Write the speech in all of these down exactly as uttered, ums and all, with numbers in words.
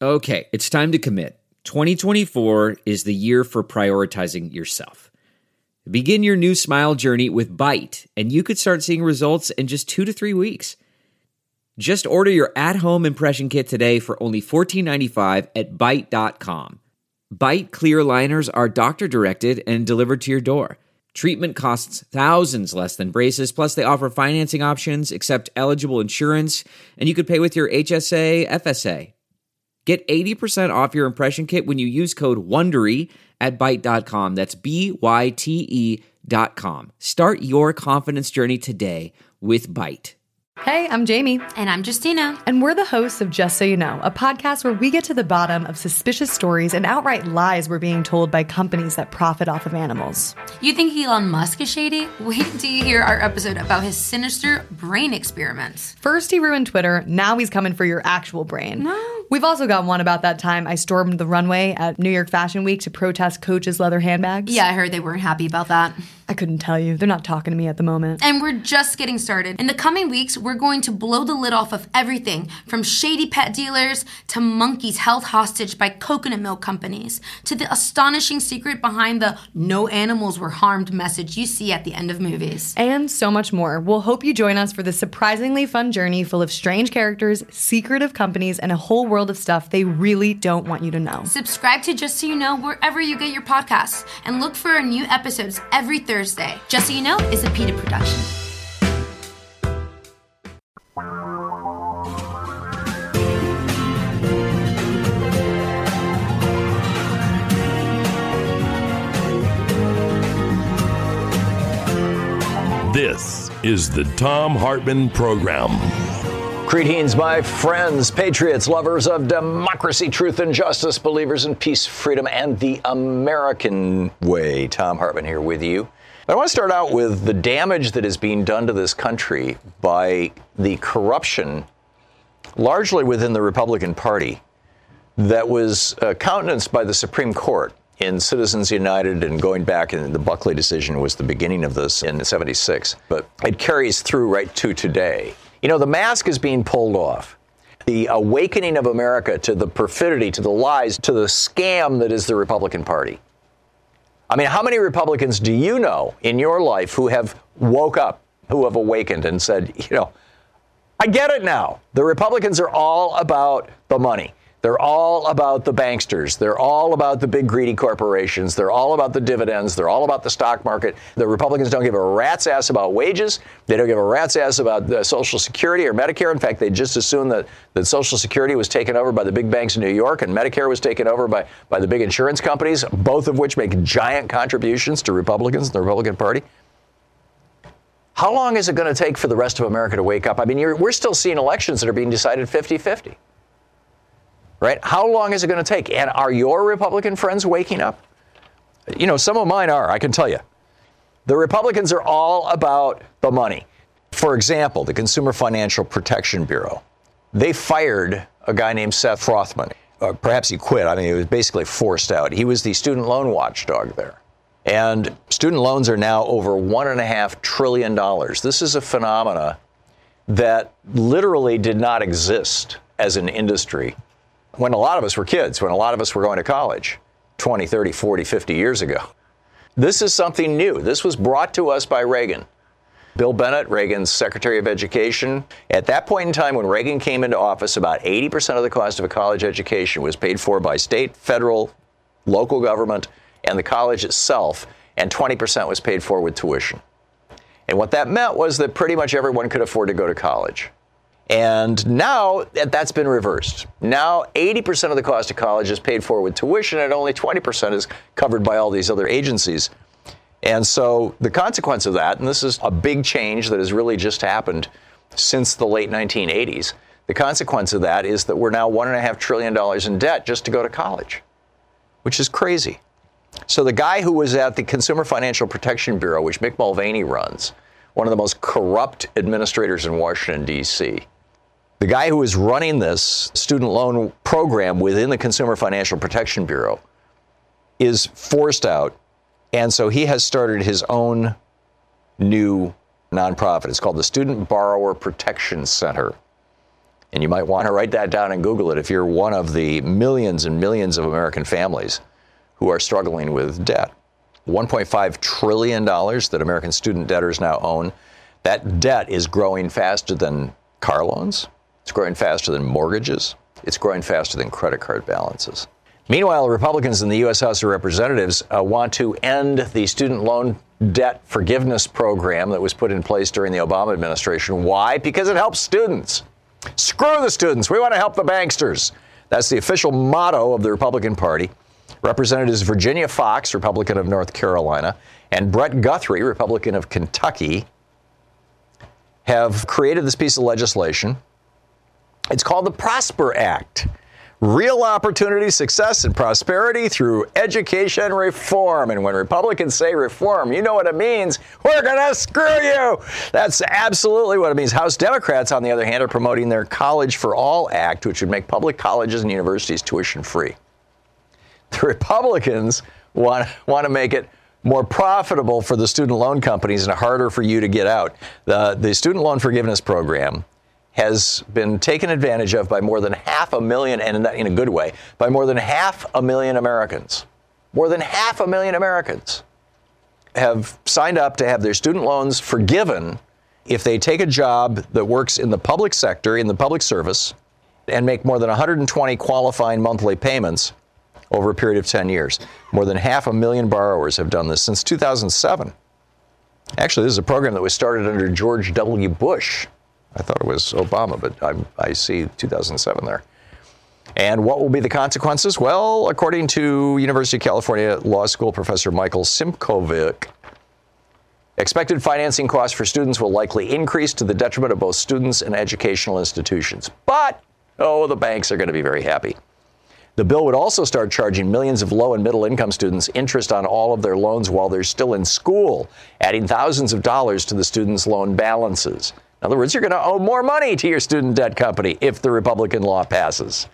Okay, it's time to commit. twenty twenty-four is the year for prioritizing yourself. Begin your new smile journey with Byte, and you could start seeing results in just two to three weeks. Just order your at-home impression kit today for only fourteen ninety-five at byte dot com. Byte clear aligners are doctor-directed and delivered to your door. Treatment costs thousands less than braces, plus they offer financing options, accept eligible insurance, and you could pay with your H S A, F S A. Get eighty percent off your impression kit when you use code WONDERY at byte dot com. That's B Y T E dot com. Start your confidence journey today with Byte. Hey, I'm Jamie. And I'm Justina. And we're the hosts of Just So You Know, a podcast where we get to the bottom of suspicious stories and outright lies we're being told by companies that profit off of animals. You think Elon Musk is shady? Wait till you hear our episode about his sinister brain experiments. First he ruined Twitter, now he's coming for your actual brain. No. We've also got one about that time I stormed the runway at New York Fashion Week to protest Coach's leather handbags. Yeah, I heard they weren't happy about that. I couldn't tell you. They're not talking to me at the moment. And we're just getting started. In the coming weeks, we're going to blow the lid off of everything from shady pet dealers to monkeys held hostage by coconut milk companies to the astonishing secret behind the no animals were harmed message you see at the end of movies. And so much more. We'll hope you join us for this surprisingly fun journey full of strange characters, secretive companies, and a whole world of stuff they really don't want you to know. Subscribe to Just So You Know wherever you get your podcasts and look for our new episodes every Thursday. Just So You Know is a PETA production. This is the Thom Hartmann Program. Greetings, my friends, patriots, lovers of democracy, truth, and justice, believers in peace, freedom, and the American way. Thom Hartmann here with you. I want to start out with the damage that is being done to this country by the corruption, largely within the Republican Party, that was uh, countenanced by the Supreme Court in Citizens United, and going back, and the Buckley decision was the beginning of this in seventy-six. But it carries through right to today. You know, the mask is being pulled off. The awakening of America to the perfidy, to the lies, to the scam that is the Republican Party. I mean, how many Republicans do you know in your life who have woke up, who have awakened and said, you know, I get it now. The Republicans are all about the money. They're all about the banksters. They're all about the big greedy corporations. They're all about the dividends. They're all about the stock market. The Republicans don't give a rat's ass about wages. They don't give a rat's ass about uh, Social Security or Medicare. In fact, they just assumed that, that Social Security was taken over by the big banks in New York and Medicare was taken over by, by the big insurance companies, both of which make giant contributions to Republicans and the Republican Party. How long is it going to take for the rest of America to wake up? I mean, you're, we're still seeing elections that are being decided fifty-fifty. Right? How long is it going to take? And are your Republican friends waking up? You know, some of mine are, I can tell you. The Republicans are all about the money. For example, the Consumer Financial Protection Bureau. They fired a guy named Seth Rothman. Uh, perhaps he quit. I mean, he was basically forced out. He was the student loan watchdog there. And student loans are now over one and a half trillion dollars. This is a phenomena that literally did not exist as an industry when a lot of us were kids, when a lot of us were going to college twenty, thirty, forty, fifty years ago. This is something new. This was brought to us by Reagan. Bill Bennett, Reagan's Secretary of Education. At that point in time when Reagan came into office, about eighty percent of the cost of a college education was paid for by state, federal, local government, and the college itself, and twenty percent was paid for with tuition. And what that meant was that pretty much everyone could afford to go to college. And now that's been reversed. Now eighty percent of the cost of college is paid for with tuition, and only twenty percent is covered by all these other agencies. And so the consequence of that, and this is a big change that has really just happened since the late nineteen eighties, the consequence of that is that we're now one and a half trillion dollars in debt just to go to college, which is crazy. So the guy who was at the Consumer Financial Protection Bureau, which Mick Mulvaney runs, one of the most corrupt administrators in Washington, D C, the guy who is running this student loan program within the Consumer Financial Protection Bureau is forced out. And so he has started his own new nonprofit. It's called the Student Borrower Protection Center. And you might want to write that down and Google it if you're one of the millions and millions of American families who are struggling with debt. one point five trillion dollars that American student debtors now own. That debt is growing faster than car loans. It's growing faster than mortgages. It's growing faster than credit card balances. Meanwhile, Republicans in the U S House of Representatives uh, want to end the student loan debt forgiveness program that was put in place during the Obama administration. Why? Because it helps students. Screw the students. We want to help the banksters. That's the official motto of the Republican Party. Representatives Virginia Fox, Republican of North Carolina, and Brett Guthrie, Republican of Kentucky, have created this piece of legislation. It's called the Prosper Act. Real opportunity, success, and prosperity through education reform. And when Republicans say reform, you know what it means. We're going to screw you. That's absolutely what it means. House Democrats, on the other hand, are promoting their College for All Act, which would make public colleges and universities tuition free. The Republicans want, want to make it more profitable for the student loan companies and harder for you to get out. The, the student loan forgiveness program has been taken advantage of by more than half a million, and in, in a good way, by more than half a million Americans. More than half a million Americans have signed up to have their student loans forgiven if they take a job that works in the public sector, in the public service, and make more than one hundred twenty qualifying monthly payments over a period of ten years. More than half a million borrowers have done this since two thousand seven. Actually, this is a program that was started under George W. Bush. I thought it was Obama, but I, I see two thousand seven there. And what will be the consequences? Well, according to University of California Law School professor Michael Simkovic, expected financing costs for students will likely increase to the detriment of both students and educational institutions. But, oh, the banks are going to be very happy. The bill would also start charging millions of low and middle income students interest on all of their loans while they're still in school, adding thousands of dollars to the students' loan balances. In other words, you're going to owe more money to your student debt company if the Republican law passes.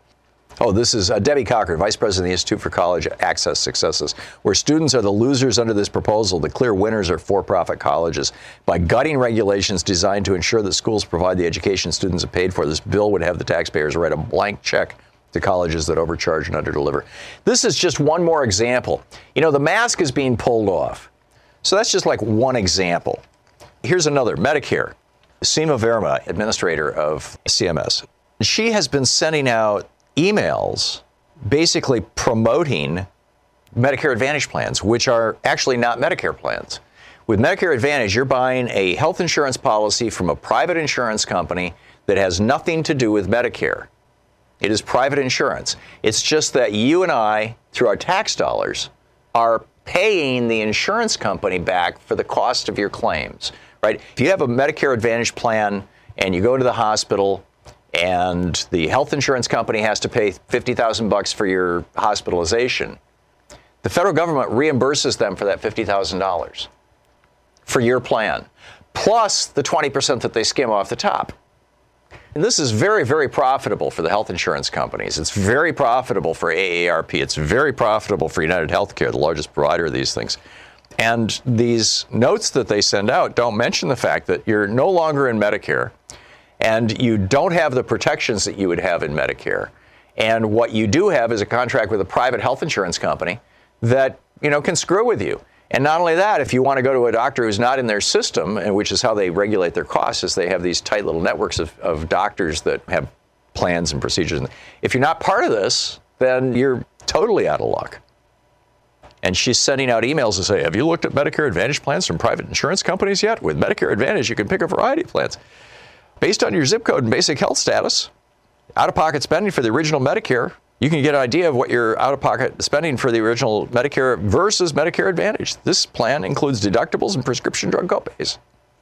Oh, this is uh, Debbie Cochran, Vice President of the Institute for College Access Successes, where students are the losers under this proposal. The clear winners are for-profit colleges. By gutting regulations designed to ensure that schools provide the education students have paid for, this bill would have the taxpayers write a blank check to colleges that overcharge and underdeliver. This is just one more example. You know, the mask is being pulled off. So that's just like one example. Here's another, Medicare. Seema Verma, administrator of C M S, she has been sending out emails basically promoting Medicare Advantage plans, which are actually not Medicare plans. With Medicare Advantage, you're buying a health insurance policy from a private insurance company that has nothing to do with Medicare. It is private insurance. It's just that you and I, through our tax dollars, are paying the insurance company back for the cost of your claims. Right? If you have a Medicare Advantage plan and you go to the hospital and the health insurance company has to pay fifty thousand bucks for your hospitalization, the federal government reimburses them for that fifty thousand dollars for your plan, plus the twenty percent that they skim off the top. And this is very, very profitable for the health insurance companies. It's very profitable for A A R P. It's very profitable for United Healthcare, the largest provider of these things. And these notes that they send out don't mention the fact that you're no longer in Medicare and you don't have the protections that you would have in Medicare. And what you do have is a contract with a private health insurance company that, you know, can screw with you. And not only that, if you want to go to a doctor who's not in their system, and which is how they regulate their costs, is they have these tight little networks of, of doctors that have plans and procedures. If you're not part of this, then you're totally out of luck. And she's sending out emails to say, have you looked at Medicare Advantage plans from private insurance companies yet? With Medicare Advantage, you can pick a variety of plans based on your zip code and basic health status. Out-of-pocket spending for the original Medicare, you can get an idea of what your out-of-pocket spending for the original Medicare versus Medicare Advantage. This plan includes deductibles and prescription drug copays.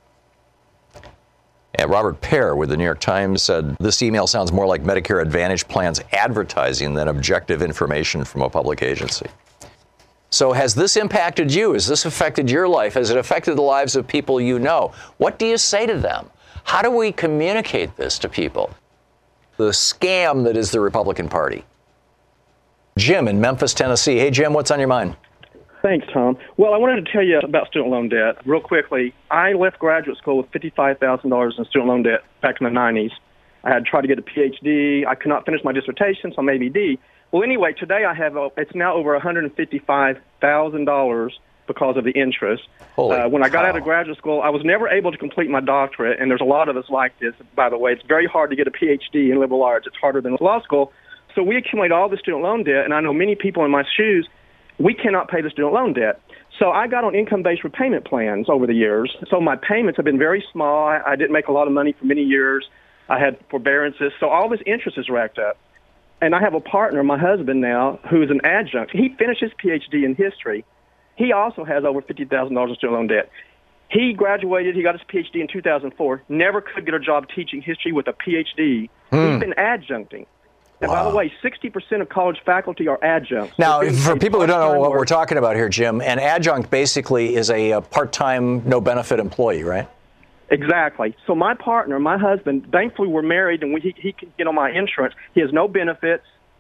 And Robert Pear with the New York Times said, this email sounds more like Medicare Advantage plans advertising than objective information from a public agency. So has this impacted you? Has this affected your life? Has it affected the lives of people you know? What do you say to them? How do we communicate this to people? The scam that is the Republican Party. Jim in Memphis, Tennessee. Hey, Jim, what's on your mind? Thanks, Tom. Well, I wanted to tell you about student loan debt real quickly. I left graduate school with fifty-five thousand dollars in student loan debt back in the nineties. I had tried to get a P H D. I could not finish my dissertation, so I made me D. Well, anyway, today I have, a, it's now over one hundred fifty-five thousand dollars because of the interest. Holy uh, when I got cow. out of graduate school, I was never able to complete my doctorate, and there's a lot of us like this, by the way. It's very hard to get a P H D in liberal arts. It's harder than law school. So we accumulate all the student loan debt, and I know many people in my shoes, we cannot pay the student loan debt. So I got on income-based repayment plans over the years. So my payments have been very small. I, I didn't make a lot of money for many years. I had forbearances. So all this interest is racked up. And I have a partner, my husband now, who is an adjunct. He finished his P H D in history. He also has over fifty thousand dollars in student loan debt. He graduated, he got his P H D in two thousand four, never could get a job teaching history with a P H D. Hmm. He's been adjuncting. And Wow. by the way, sixty percent of college faculty are adjuncts. Now, They're being for paid people who don't know part-time what work. we're talking about here, Jim, an adjunct basically is a, a part-time, no-benefit employee, right? Exactly. So my partner, my husband, thankfully we're married and we, he, he can get on my insurance. He has no benefits.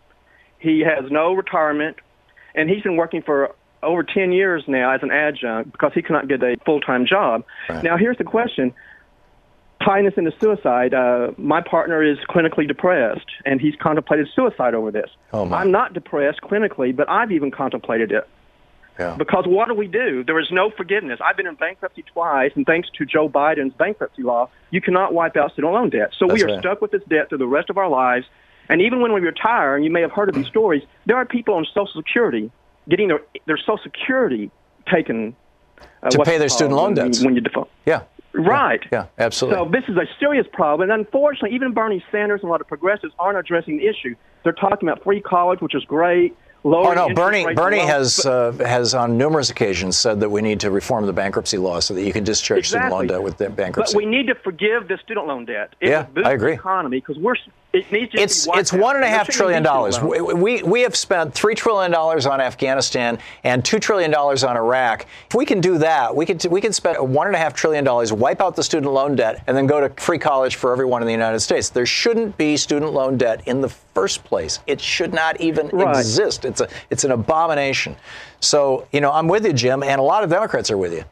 He has no retirement. And he's been working for over ten years now as an adjunct because he cannot get a full-time job. Right. Now, here's the question. Tying this into suicide, uh, my partner is clinically depressed, and he's contemplated suicide over this. Oh, my. I'm not depressed clinically, but I've even contemplated it. Yeah. Because what do we do? There is no forgiveness. I've been in bankruptcy twice, and thanks to Joe Biden's bankruptcy law, you cannot wipe out student loan debt. So That's we are right. stuck with this debt through the rest of our lives. And even when we retire, and you may have heard of these stories, there are people on Social Security getting their, their Social Security taken. Uh, To what's pay it their called student loan when you- debts. When you default. Yeah. Right. Yeah, absolutely. So this is a serious problem, and unfortunately, even Bernie Sanders and a lot of progressives aren't addressing the issue. They're talking about free college, which is great. Oh no, interest Bernie! rates Bernie and loans, has but- uh, has on numerous occasions said that we need to reform the bankruptcy law so that you can discharge student loan Exactly. debt with the bankruptcy. But we need to forgive the student loan debt. It Yeah, would boost I agree. the economy because we're it needs to It's be wiped it's out. one and a There half shouldn't trillion be dollars. student loans. We, we we have spent three trillion dollars on Afghanistan and two trillion dollars on Iraq. If we can do that, we can we can spend one and a half trillion dollars, wipe out the student loan debt, and then go to free college for everyone in the United States. There shouldn't be student loan debt in the first place. It should not even Right. exist. It's a it's an abomination. So you know, I'm with you, Jim, and a lot of Democrats are with you.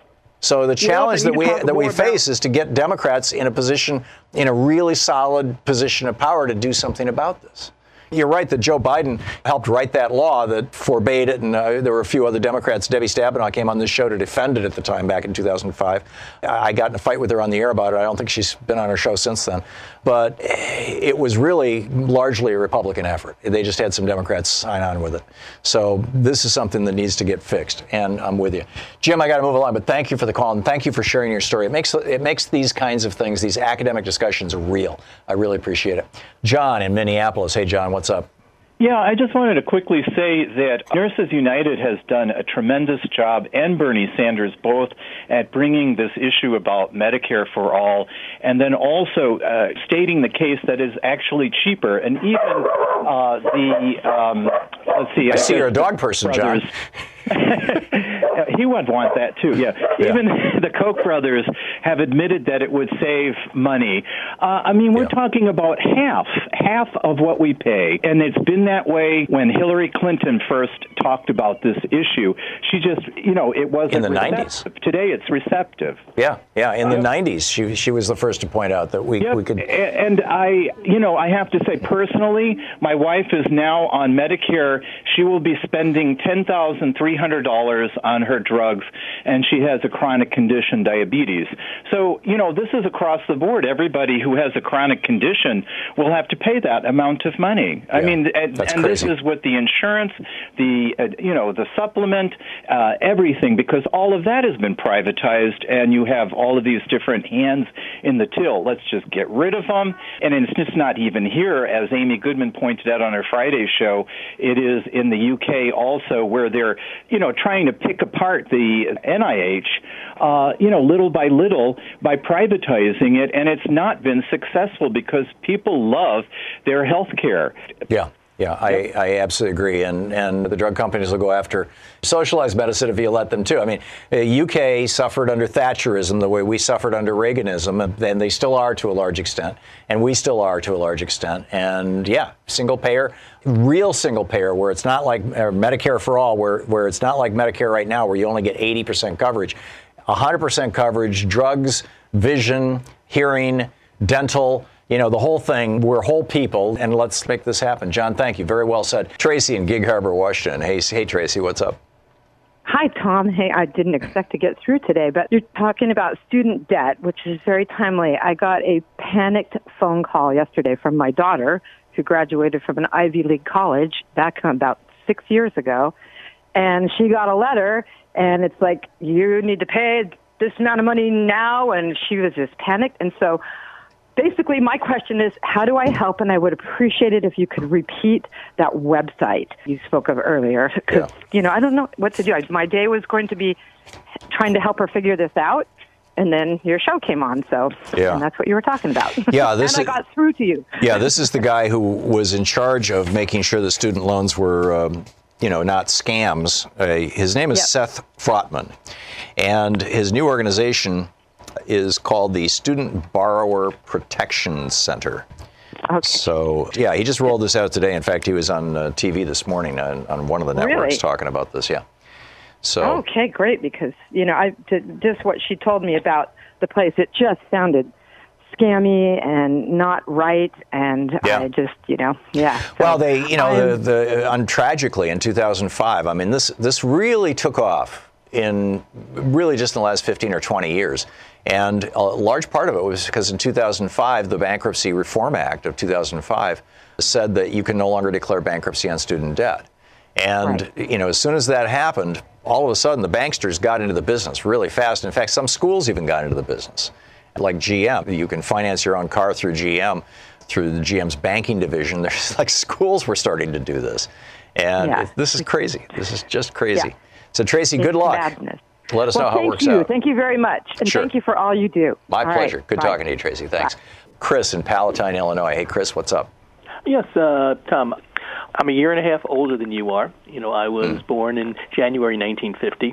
So the challenge they that need we to talk that we more about- face is to get Democrats in a position, in a really solid position of power to do something about this. You're right that Joe Biden helped write that law that forbade it, and uh, there were a few other Democrats. Debbie Stabenow came on this show to defend it at the time back in two thousand five. I got in a fight with her on the air about it. I don't think she's been on her show since then. But it was really largely a Republican effort. They just had some Democrats sign on with it. So this is something that needs to get fixed, and I'm with you. Jim, I got to move along, but thank you for the call, and thank you for sharing your story. It makes it makes these kinds of things, these academic discussions, real. I really appreciate it. John in Minneapolis. Hey, John, what's up? Yeah, I just wanted to quickly say that Nurses United has done a tremendous job, and Bernie Sanders both, at bringing this issue about Medicare for all, and then also uh, stating the case that is actually cheaper. And even uh, the, um, let's see. I see you're a dog person, brothers, John. He would want that, too, yeah. Yeah. Even the Koch brothers have admitted that it would save money. Uh, I mean, we're Yeah. talking about half, half of what we pay. And it's been that way when Hillary Clinton first talked about this issue. She just, you know, it wasn't In the receptive. nineties. Today it's receptive. Yeah, yeah. In the nineties, she she was the first to point out that we, Yep. we could. A- And I, you know, I have to say personally, my wife is now on Medicare. She will be spending ten thousand three hundred dollars on her drugs, and she has a chronic condition, diabetes. So, you know, this is across the board. Everybody who has a chronic condition will have to pay that amount of money. I Yeah, mean, and, that's and this crazy. is with the insurance, the, uh, you know, the supplement, uh, everything, because all of that has been privatized, and you have all of these different hands in the till. Let's just get rid of them. And it's just not even here, as Amy Goodman pointed out on her Friday show. It is in the U K also, where they're, you know, trying to pick apart the N I H, uh, you know, little by little by privatizing it, and it's not been successful because people love their health care. Yeah. Yeah, I, I absolutely agree. And and the drug companies will go after socialized medicine if you let them too. I mean, the U K suffered under Thatcherism the way we suffered under Reaganism, and, and they still are to a large extent. And we still are to a large extent. And yeah, single payer, real single payer, where it's not like uh, Medicare for all, where, where it's not like Medicare right now, where you only get eighty percent coverage. one hundred percent coverage, drugs, vision, hearing, dental, You know, the whole thing, we're whole people, and let's make this happen. John, thank you. Very well said. Tracy in Gig Harbor, Washington. Hey, hey, Tracy, what's up? Hi, Tom. Hey, I didn't expect to get through today, but you're talking about student debt, which is very timely. I got a panicked phone call yesterday from my daughter, who graduated from an Ivy League college back about six years ago, and she got a letter, and it's like, you need to pay this amount of money now, and she was just panicked. And so basically my question is, how do I help? And I would appreciate it if you could repeat that website you spoke of earlier, because, yeah. you know, I don't know what to do. I, my day was going to be trying to help her figure this out, and then your show came on, so yeah. and that's what you were talking about. Yeah, this and is, I got through to you. Yeah, this is the guy who was in charge of making sure the student loans were, um, you know, not scams. Uh, his name is yep. Seth Frotman, and his new organization is called the Student Borrower Protection Center. Okay. So, yeah, he just rolled this out today. In fact, he was on uh, T V this morning on, on one of the networks really? talking about this, yeah. So. Okay, great, because, you know, I just what she told me about the place, it just sounded scammy and not right, and yeah. I just, you know, yeah. So well, they, you know, the, the, um, tragically in two thousand five, I mean, this this really took off in really just in the last fifteen or twenty years. And a large part of it was because in two thousand five, the Bankruptcy Reform Act of two thousand five said that you can no longer declare bankruptcy on student debt. And, right. you know, as soon as that happened, all of a sudden the banksters got into the business really fast. In fact, some schools even got into the business. Like G M, you can finance your own car through G M, through the G M's banking division. There's like schools were starting to do this. And yeah. this is crazy. This is just crazy. Yeah. So, Tracy, good it's luck. Madness. Let us well, know how it works you. out. Thank you very much. And sure. thank you for all you do. My all pleasure. Right. Good Bye. talking to you, Tracy. Thanks. Bye. Chris in Palatine, Illinois. Hey, Chris, what's up? Yes, uh, Tom. I'm a year and a half older than you are. You know, I was mm. born in January nineteen fifty.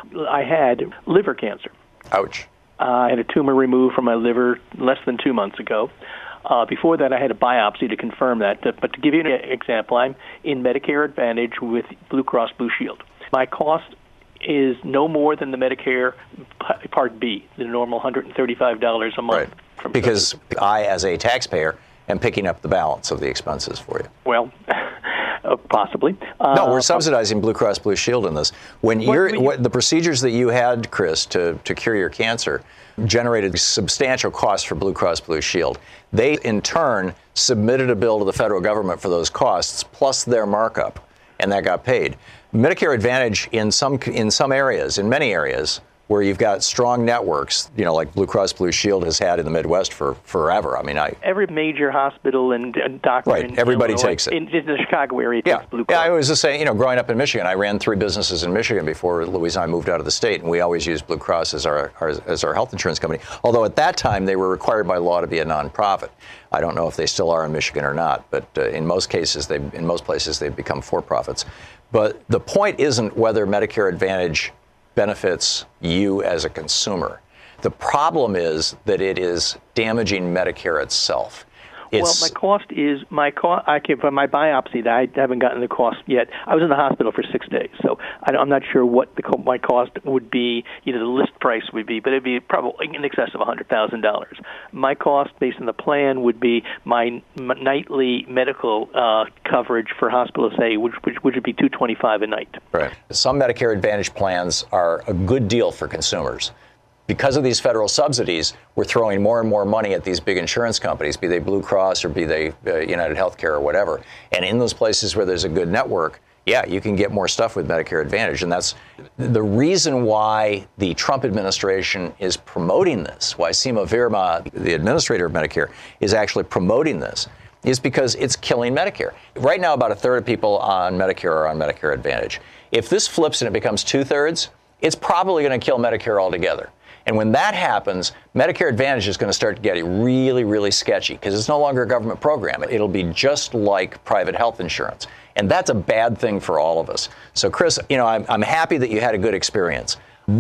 I had liver cancer. Ouch. Uh, I had a tumor removed from my liver less than two months ago. Uh, before that, I had a biopsy to confirm that. But to give you an example, I'm in Medicare Advantage with Blue Cross Blue Shield. My cost is no more than the Medicare Part B, the normal one hundred thirty-five dollars a month. Right. From because I, as a taxpayer, am picking up the balance of the expenses for you. Well, uh, possibly. Uh, no, we're subsidizing Blue Cross Blue Shield in this. When what, you're, you, what, the procedures that you had, Chris, to, to cure your cancer generated substantial costs for Blue Cross Blue Shield. They, in turn, submitted a bill to the federal government for those costs, plus their markup, and that got paid. Medicare Advantage in some in some areas, in many areas, where you've got strong networks, you know, like Blue Cross Blue Shield has had in the Midwest for forever. I mean, I every major hospital and, and doctor, right? in Everybody Illinois, takes it. In, in the Chicago area, yeah, takes Blue Cross. Yeah. I was just saying, you know, growing up in Michigan, I ran three businesses in Michigan before Louise and I moved out of the state, and we always used Blue Cross as our, our as our health insurance company. Although at that time they were required by law to be a nonprofit. I don't know if they still are in Michigan or not, but uh, in most cases, they in most places they've become for-profits. But the point isn't whether Medicare Advantage benefits you as a consumer. The problem is that it is damaging Medicare itself. It's, well, my cost is my cost. I came from my biopsy. I haven't gotten the cost yet. I was in the hospital for six days, so I, I'm not sure what the my cost would be. You know, the list price would be, but it'd be probably in excess of a hundred thousand dollars. My cost, based on the plan, would be my, my nightly medical uh, coverage for hospital stay, which, which which would be two twenty-five a night. Right. Some Medicare Advantage plans are a good deal for consumers. Because of these federal subsidies, we're throwing more and more money at these big insurance companies, be they Blue Cross or be they uh, United Healthcare or whatever. And in those places where there's a good network, yeah, you can get more stuff with Medicare Advantage. And that's the reason why the Trump administration is promoting this, why Seema Verma, the administrator of Medicare, is actually promoting this, is because it's killing Medicare. Right now, about a third of people on Medicare are on Medicare Advantage. If this flips and it becomes two-thirds, it's probably going to kill Medicare altogether. And when that happens, Medicare Advantage is going to start getting really, really sketchy because it's no longer a government program. It'll be just like private health insurance. And that's a bad thing for all of us. So, Chris, you know, I'm, I'm happy that you had a good experience.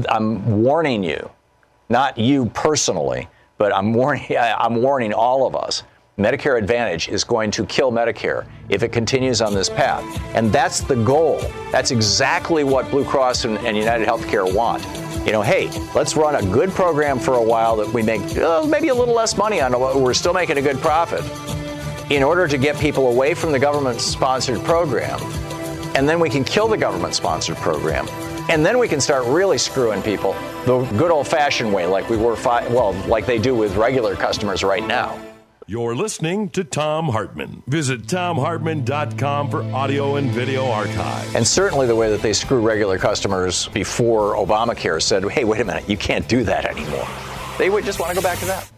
I'm warning you, not you personally, but I'm warning, I'm warning all of us. Medicare Advantage is going to kill Medicare if it continues on this path. And that's the goal. That's exactly what Blue Cross and, and United Healthcare want. You know, hey, let's run a good program for a while that we make uh, maybe a little less money on, but we're still making a good profit, in order to get people away from the government-sponsored program. And then we can kill the government-sponsored program. And then we can start really screwing people the good old-fashioned way, like we were, fi- well, like they do with regular customers right now. You're listening to Thom Hartmann. Visit Thom Hartmann dot com for audio and video archive. And certainly the way that they screw regular customers before Obamacare said, hey, wait a minute, you can't do that anymore. They would just want to go back to that.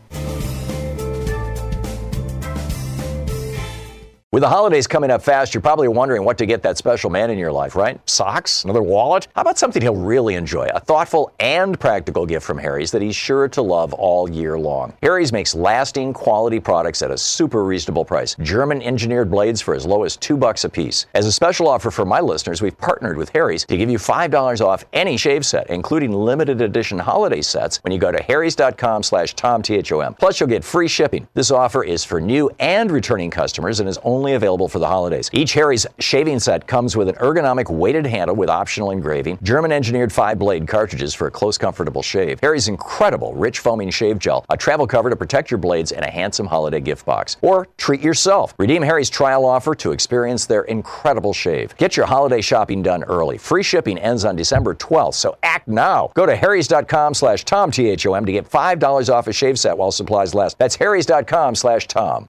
With the holidays coming up fast, you're probably wondering what to get that special man in your life, right? Socks? Another wallet? How about something he'll really enjoy? A thoughtful and practical gift from Harry's that he's sure to love all year long. Harry's makes lasting quality products at a super reasonable price. German-engineered blades for as low as two bucks a piece. As a special offer for my listeners, we've partnered with Harry's to give you five dollars off any shave set, including limited edition holiday sets, when you go to harrys.com slash Tom, T H O M. Plus, you'll get free shipping. This offer is for new and returning customers and is only Only available for the holidays. Each Harry's shaving set comes with an ergonomic weighted handle with optional engraving, German-engineered five-blade cartridges for a close, comfortable shave, Harry's incredible rich foaming shave gel, a travel cover to protect your blades, and a handsome holiday gift box. Or treat yourself. Redeem Harry's trial offer to experience their incredible shave. Get your holiday shopping done early. Free shipping ends on December twelfth, so act now. Go to harrys.com slash Tom, T H O M to get five dollars off a shave set while supplies last. That's harrys.com slash Tom.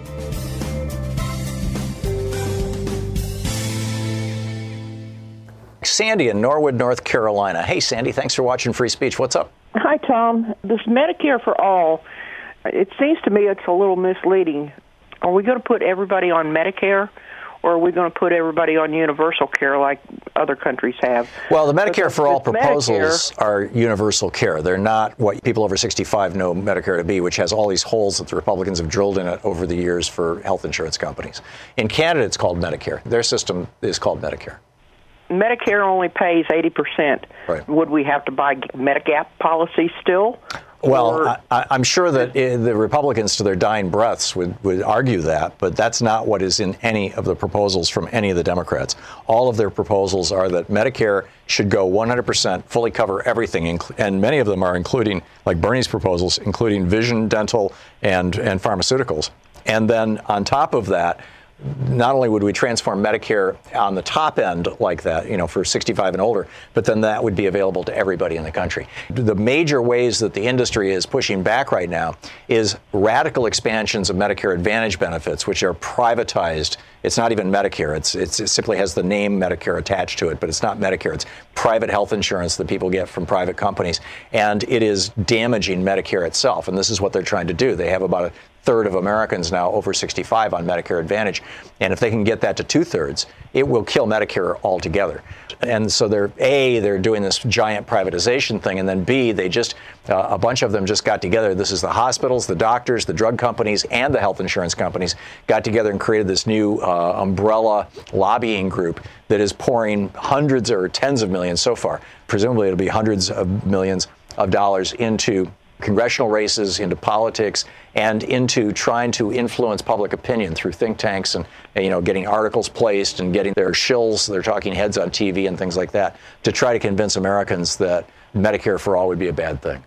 Sandy in Norwood, North Carolina. Hey, Sandy, thanks for watching Free Speech. What's up? Hi, Tom. This Medicare for All, it seems to me it's a little misleading. Are we going to put everybody on Medicare, or are we going to put everybody on universal care like other countries have? Well, the Medicare Because for All with proposals Medicare, are universal care. They're not what people over sixty-five know Medicare to be, which has all these holes that the Republicans have drilled in it over the years for health insurance companies. In Canada, it's called Medicare. Their system is called Medicare. Medicare only pays eighty percent. Right. Would we have to buy Medigap policy still? Well, Or- I, I'm sure that uh, the Republicans, to their dying breaths, would, would argue that, but that's not what is in any of the proposals from any of the Democrats. All of their proposals are that Medicare should go one hundred percent, fully cover everything, inc- and many of them are including, like Bernie's proposals, including vision, dental, and, and pharmaceuticals. And then on top of that, not only would we transform Medicare on the top end like that, you know, for sixty-five and older, but then that would be available to everybody in the country. The major ways that the industry is pushing back right now is radical expansions of Medicare Advantage benefits, which are privatized. It's not even Medicare. It's, it's, it simply has the name Medicare attached to it, but it's not Medicare. It's private health insurance that people get from private companies, and it is damaging Medicare itself, and this is what they're trying to do. They have about a third of Americans now over sixty-five on Medicare Advantage. And if they can get that to two-thirds, it will kill Medicare altogether. And so they're, A, they're doing this giant privatization thing, and then B, they just, uh, a bunch of them just got together. This is the hospitals, the doctors, the drug companies, and the health insurance companies got together and created this new uh, umbrella lobbying group that is pouring hundreds or tens of millions so far. Presumably it'll be hundreds of millions of dollars into congressional races, into politics, and into trying to influence public opinion through think tanks and, you know, getting articles placed and getting their shills, their talking heads on T V and things like that, to try to convince Americans that Medicare for all would be a bad thing.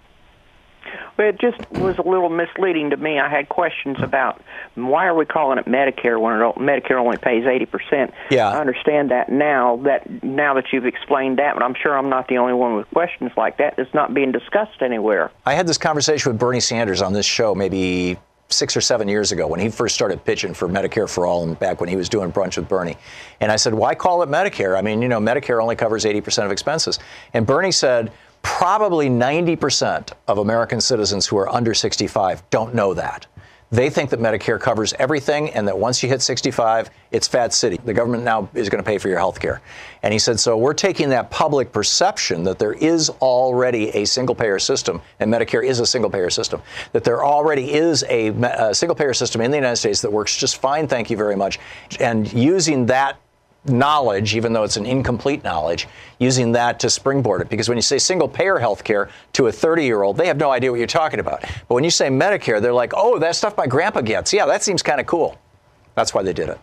Well, it just was a little misleading to me. I had questions about why are we calling it Medicare when it, Medicare only pays eighty percent. Yeah. I understand that now that now that you've explained that, but I'm sure I'm not the only one with questions like that. It's not being discussed anywhere. I had this conversation with Bernie Sanders on this show maybe six or seven years ago when he first started pitching for Medicare for All, and back when he was doing Brunch with Bernie. And I said, why call it Medicare? I mean, you know, Medicare only covers eighty percent of expenses. And Bernie said, probably ninety percent of American citizens who are under sixty-five don't know that. They think that Medicare covers everything and that once you hit sixty-five, it's Fat City. The government now is going to pay for your health care. And he said, so we're taking that public perception that there is already a single-payer system, and Medicare is a single-payer system, that there already is a, a single-payer system in the United States that works just fine, thank you very much, and using that knowledge, even though it's an incomplete knowledge, using that to springboard it. Because when you say single-payer health care to a thirty-year-old, they have no idea what you're talking about. But when you say Medicare, they're like, oh, that stuff my grandpa gets. Yeah, that seems kind of cool. That's why they did it.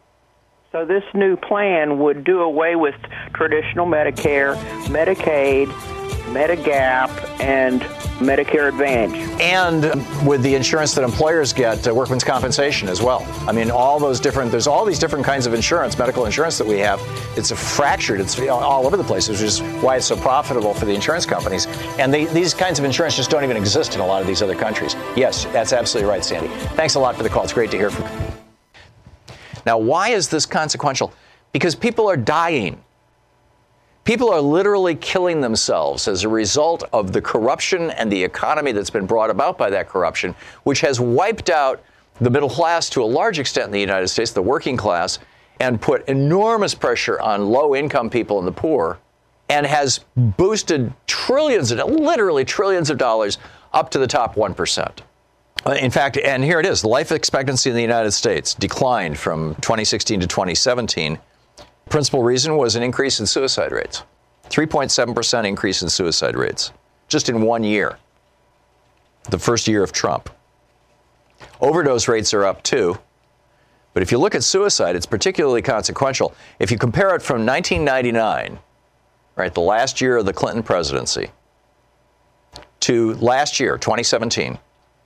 So this new plan would do away with traditional Medicare, Medicaid, Medigap, and Medicare Advantage. And with the insurance that employers get, uh, workman's compensation as well. I mean, all those different, there's all these different kinds of insurance, medical insurance that we have. It's a fractured, it's all over the place, which is why it's so profitable for the insurance companies. And they, these kinds of insurance just don't even exist in a lot of these other countries. Yes, that's absolutely right, Sandy. Thanks a lot for the call. It's great to hear from you. Now, why is this consequential? Because people are dying. People are literally killing themselves as a result of the corruption and the economy that's been brought about by that corruption, which has wiped out the middle class to a large extent in the United States, the working class, and put enormous pressure on low-income people and the poor, and has boosted trillions, of, literally trillions of dollars up to the top one percent. In fact, and here it is, the life expectancy in the United States declined from twenty sixteen to twenty seventeen. Principal reason was an increase in suicide rates. three point seven percent increase in suicide rates just in one year, the first year of Trump. Overdose rates are up too. But if you look at suicide, it's particularly consequential. If you compare it from nineteen ninety-nine, right, the last year of the Clinton presidency, to last year, twenty seventeen,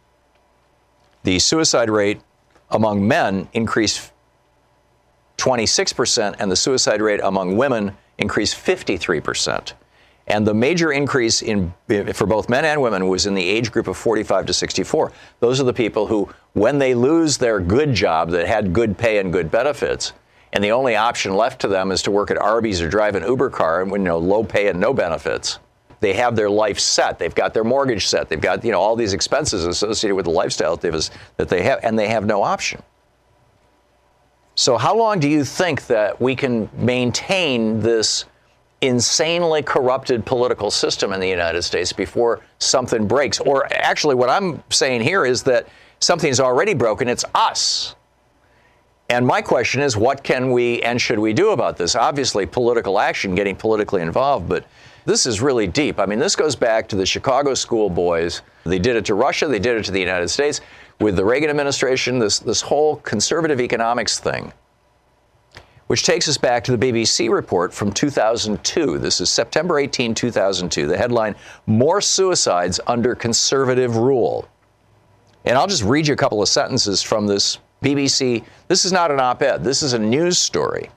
the suicide rate among men increased twenty-six percent, and the suicide rate among women increased fifty-three percent. And the major increase in for both men and women was in the age group of forty-five to sixty-four. Those are the people who, when they lose their good job that had good pay and good benefits, and the only option left to them is to work at Arby's or drive an Uber car, and you know, low pay and no benefits, they have their life set. They've got their mortgage set. They've got, you know, all these expenses associated with the lifestyle that they have, and they have no option. So how long do you think that we can maintain this insanely corrupted political system in the United States before something breaks? Or actually, what I'm saying here is that something's already broken. It's us. And my question is, what can we and should we do about this? Obviously, political action, getting politically involved, but this is really deep. I mean, this goes back to the Chicago schoolboys. They did it to Russia. They did it to the United States. With the Reagan administration, this, this whole conservative economics thing, which takes us back to the B B C report from two thousand two. This is September eighteenth, two thousand two. The headline, More Suicides Under Conservative Rule. And I'll just read you a couple of sentences from this B B C. This is not an op-ed. This is a news story.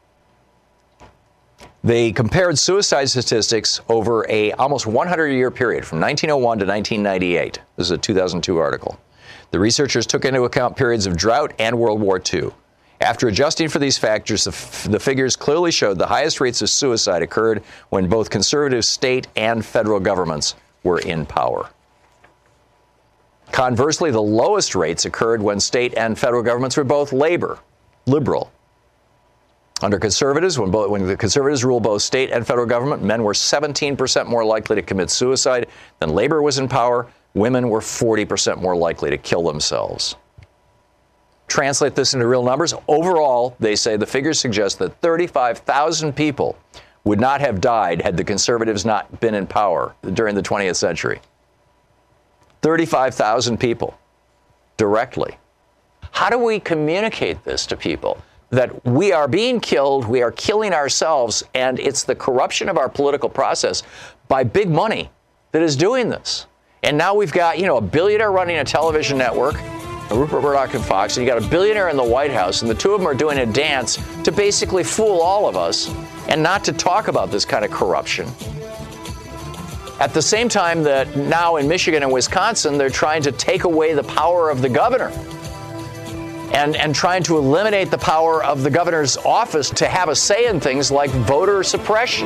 They compared suicide statistics over a almost one hundred year period from nineteen oh one to nineteen ninety-eight. This is a two thousand two article. The researchers took into account periods of drought and World War Two. After adjusting for these factors, the, f- the figures clearly showed the highest rates of suicide occurred when both conservative state and federal governments were in power. Conversely, the lowest rates occurred when state and federal governments were both labor, liberal. Under conservatives, when, both, when the conservatives ruled both state and federal government, men were seventeen percent more likely to commit suicide than labor was in power. Women were forty percent more likely to kill themselves. Translate this into real numbers. Overall, they say the figures suggest that thirty-five thousand people would not have died had the conservatives not been in power during the twentieth century. thirty-five thousand people directly. How do we communicate this to people? That we are being killed, we are killing ourselves, and it's the corruption of our political process by big money that is doing this. And now we've got, you know, a billionaire running a television network, Rupert Murdoch and Fox, and you got a billionaire in the White House, and the two of them are doing a dance to basically fool all of us and not to talk about this kind of corruption. At the same time that now in Michigan and Wisconsin, they're trying to take away the power of the governor and, and trying to eliminate the power of the governor's office to have a say in things like voter suppression.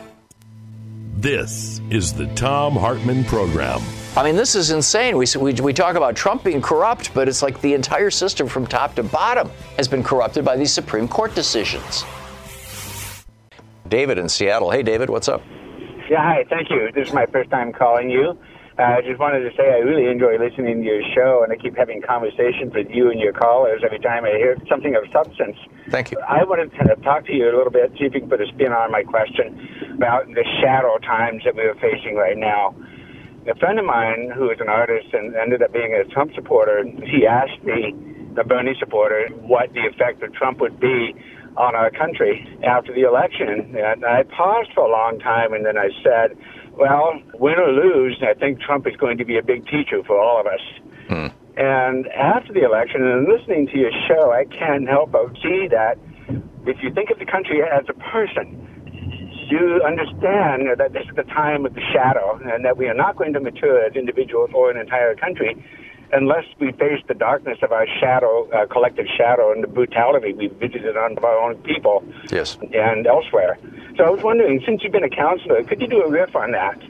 This is the Thom Hartmann Program. I mean, this is insane. We, we, we talk about Trump being corrupt, but it's like the entire system from top to bottom has been corrupted by these Supreme Court decisions. David in Seattle. Hey, David, what's up? Yeah, hi, thank you. This is my first time calling you. Uh, I just wanted to say I really enjoy listening to your show, and I keep having conversations with you and your callers every time I hear something of substance. Thank you. I wanted to talk to you a little bit, see if you can put a spin on my question about the shadow times that we are facing right now. A friend of mine who is an artist and ended up being a Trump supporter, he asked me, a Bernie supporter, what the effect of Trump would be on our country after the election. And I paused for a long time, and then I said, Well, win or lose, I think Trump is going to be a big teacher for all of us. Hmm. And after the election, and listening to your show, I can't help but see that if you think of the country as a person, you understand that this is the time of the shadow and that we are not going to mature as individuals or an entire country unless we face the darkness of our shadow, uh, collective shadow, and the brutality we've visited on our own people yes. and elsewhere. So I was wondering, since you've been a counselor, could you do a riff on that?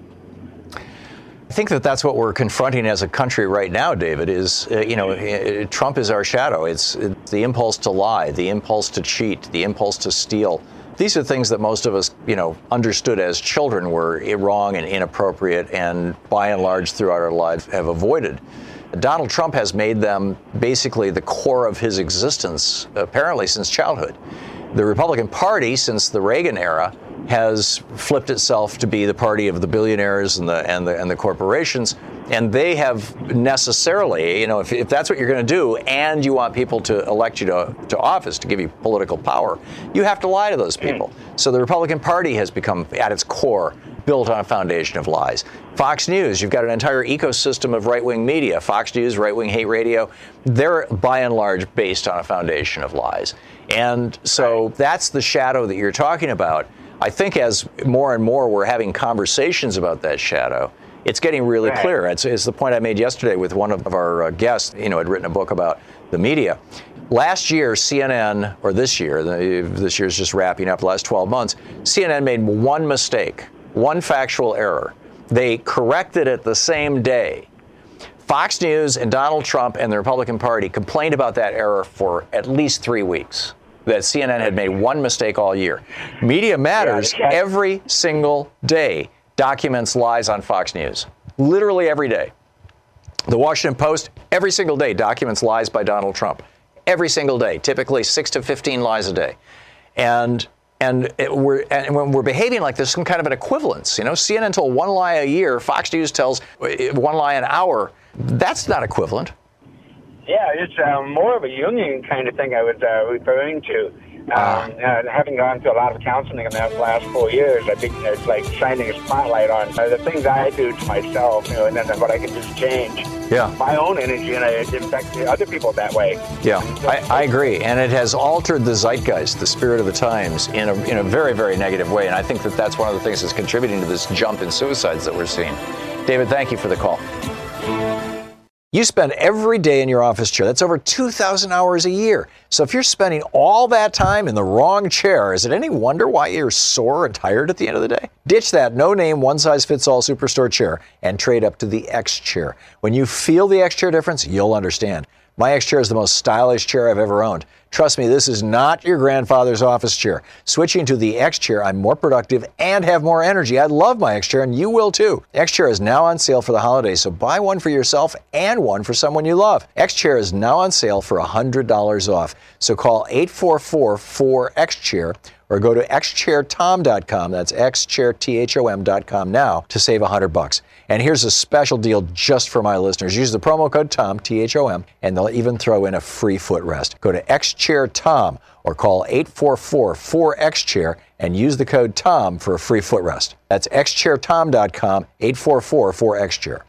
I think that that's what we're confronting as a country right now, David, is, uh, you know, uh, Trump is our shadow. It's, it's the impulse to lie, the impulse to cheat, the impulse to steal. These are things that most of us, you know, understood as children were wrong and inappropriate and by and large throughout our lives have avoided. Donald Trump has made them basically the core of his existence, apparently since childhood. The Republican Party, since the Reagan era, has flipped itself to be the party of the billionaires and the and the and the corporations, and they have necessarily, you know, if, if that's what you're going to do, and you want people to elect you to, to office to give you political power, you have to lie to those people. So the Republican Party has become, at its core, built on a foundation of lies. Fox News, you've got an entire ecosystem of right-wing media. Fox News, right-wing hate radio, they're by and large based on a foundation of lies. And so that's the shadow that you're talking about. I think as more and more we're having conversations about that shadow, it's getting really right. clear. It's, it's the point I made yesterday with one of our uh, guests, you know, had written a book about the media. Last year, C N N, or this year, this year's just wrapping up, the last twelve months, C N N made one mistake, one factual error. They corrected it the same day. Fox News and Donald Trump and the Republican Party complained about that error for at least three weeks. That C N N had made one mistake all year. Media Matters yeah, every single day documents lies on Fox News. Literally every day. The Washington Post every single day documents lies by Donald Trump. Every single day, typically six to fifteen lies a day. And and it, we're and when we're behaving like there's some kind of an equivalence, you know, C N N told one lie a year, Fox News tells one lie an hour. That's not equivalent. Yeah, it's uh, more of a union kind of thing I was uh, referring to. Um, uh, having gone through a lot of counseling in the last four years, I think it's like shining a spotlight on uh, the things I do to myself, you know, and then what I can do to change yeah. my own energy, and I affect other people that way. Yeah, so, I, I agree, and it has altered the zeitgeist, the spirit of the times, in a in a very, very negative way, and I think that that's one of the things that's contributing to this jump in suicides that we're seeing. David, thank you for the call. You spend every day in your office chair. That's over two thousand hours a year. So if you're spending all that time in the wrong chair, is it any wonder why you're sore and tired at the end of the day? Ditch that no-name, one-size-fits-all Superstore chair and trade up to the X Chair. When you feel the X Chair difference, you'll understand. My X Chair is the most stylish chair I've ever owned. Trust me, this is not your grandfather's office chair. Switching to the X Chair, I'm more productive and have more energy. I love my X Chair, and you will too. X Chair is now on sale for the holidays, so buy one for yourself and one for someone you love. X Chair is now on sale for one hundred dollars off. So call eight four four, four X Chair or go to x chair tom dot com. That's x chair tom dot com now to save one hundred bucks. And here's a special deal just for my listeners. Use the promo code TOM, T H O M, and they'll even throw in a free footrest. Go to x chair tom or call eight four four, four X Chair and use the code TOM for a free footrest. That's x chair tom dot com, eight four four, four X Chair.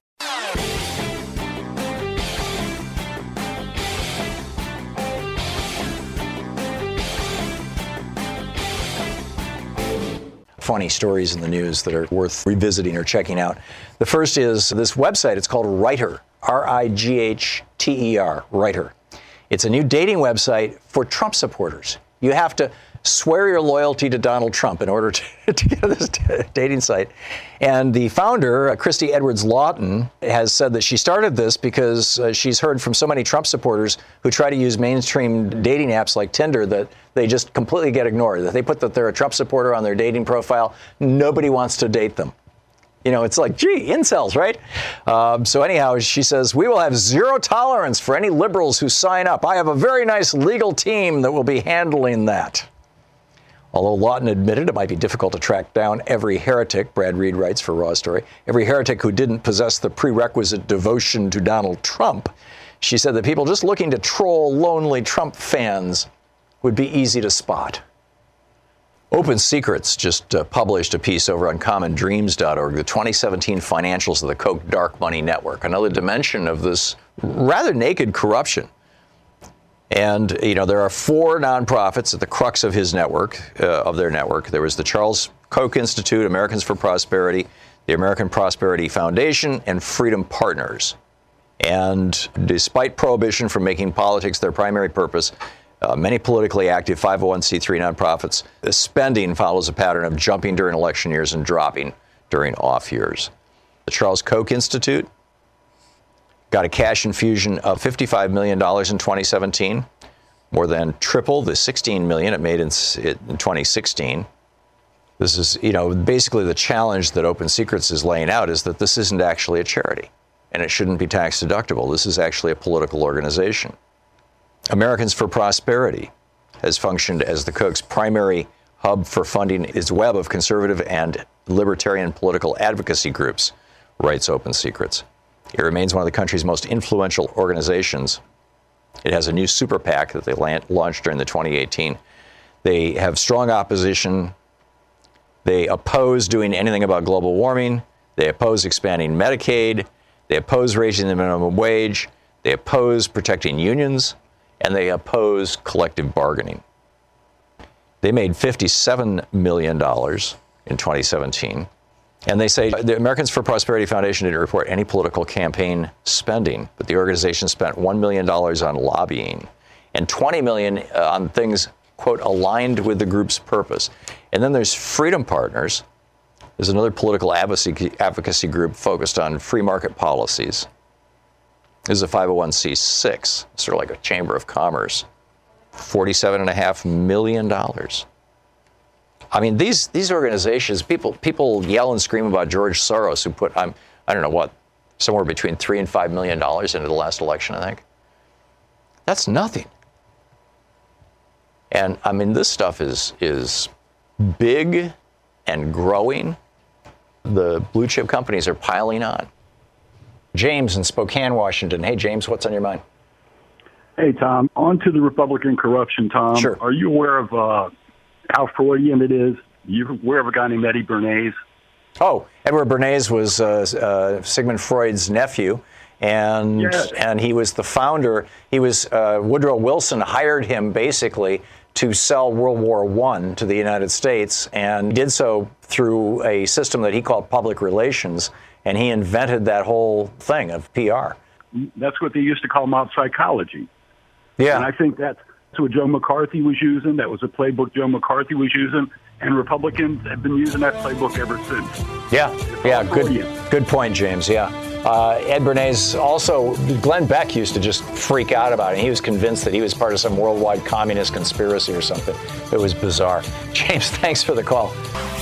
Funny stories in the news that are worth revisiting or checking out. The first is this website. It's called Writer, R I G H T E R, Writer. It's a new dating website for Trump supporters. You have to swear your loyalty to Donald Trump in order to, to get this dating site. And the founder, Christy Edwards Lawton, has said that she started this because uh, she's heard from so many Trump supporters who try to use mainstream dating apps like Tinder that they just completely get ignored. That they put that they're a Trump supporter on their dating profile. Nobody wants to date them. You know, it's like, gee, incels, right? Um, so anyhow, she says, we will have zero tolerance for any liberals who sign up. I have a very nice legal team that will be handling that. Although Lawton admitted it might be difficult to track down every heretic, Brad Reed writes for Raw Story, every heretic who didn't possess the prerequisite devotion to Donald Trump, she said that people just looking to troll lonely Trump fans would be easy to spot. Open Secrets just uh, published a piece over on common dreams dot org, the twenty seventeen financials of the Koch dark money network, another dimension of this rather naked corruption. And, you know, there are four nonprofits at the crux of his network, uh, of their network. There was the Charles Koch Institute, Americans for Prosperity, the American Prosperity Foundation, and Freedom Partners. And despite prohibition from making politics their primary purpose, Uh, many politically active five oh one c three nonprofits, the spending follows a pattern of jumping during election years and dropping during off years. The Charles Koch Institute got a cash infusion of fifty-five million dollars in twenty seventeen, more than triple the sixteen million dollars it made in, in twenty sixteen. This is, you know, basically the challenge that Open Secrets is laying out is that this isn't actually a charity, and it shouldn't be tax deductible. This is actually a political organization. Americans for Prosperity has functioned as the Koch's primary hub for funding its web of conservative and libertarian political advocacy groups, writes Open Secrets. It remains one of the country's most influential organizations. It has a new super PAC that they launched during the twenty eighteen. They have strong opposition. They oppose doing anything about global warming. They oppose expanding Medicaid. They oppose raising the minimum wage. They oppose protecting unions. And they oppose collective bargaining. They made fifty-seven million dollars in twenty seventeen. And they say the Americans for Prosperity Foundation didn't report any political campaign spending, but the organization spent one million dollars on lobbying and twenty million dollars on things, quote, aligned with the group's purpose. And then there's Freedom Partners. There's another political advocacy, advocacy group focused on free market policies. This is a five oh one c six, sort of like a chamber of commerce, forty-seven point five million dollars. I mean, these these organizations, people people yell and scream about George Soros, who put, I'm, I don't know what, somewhere between three and five million dollars into the last election, I think. That's nothing. And I mean, this stuff is is big and growing. The blue chip companies are piling on. James in Spokane, Washington. Hey, James, what's on your mind? Hey, Tom. On to the Republican corruption, Tom. Sure. Are you aware of uh, how Freudian it is? You aware of a guy named Eddie Bernays? Oh, Edward Bernays was uh, uh, Sigmund Freud's nephew, and Yes. and he was the founder. He was uh, Woodrow Wilson hired him basically to sell World War One to the United States, and did so through a system that he called public relations. And he invented that whole thing of P R. That's what they used to call mob psychology. Yeah. And I think that's what Joe McCarthy was using. That was a playbook Joe McCarthy was using. And Republicans have been using that playbook ever since. Yeah, yeah, good, good point, James, yeah. Uh, Ed Bernays also, Glenn Beck used to just freak out about it. He was convinced that he was part of some worldwide communist conspiracy or something. It was bizarre. James, thanks for the call.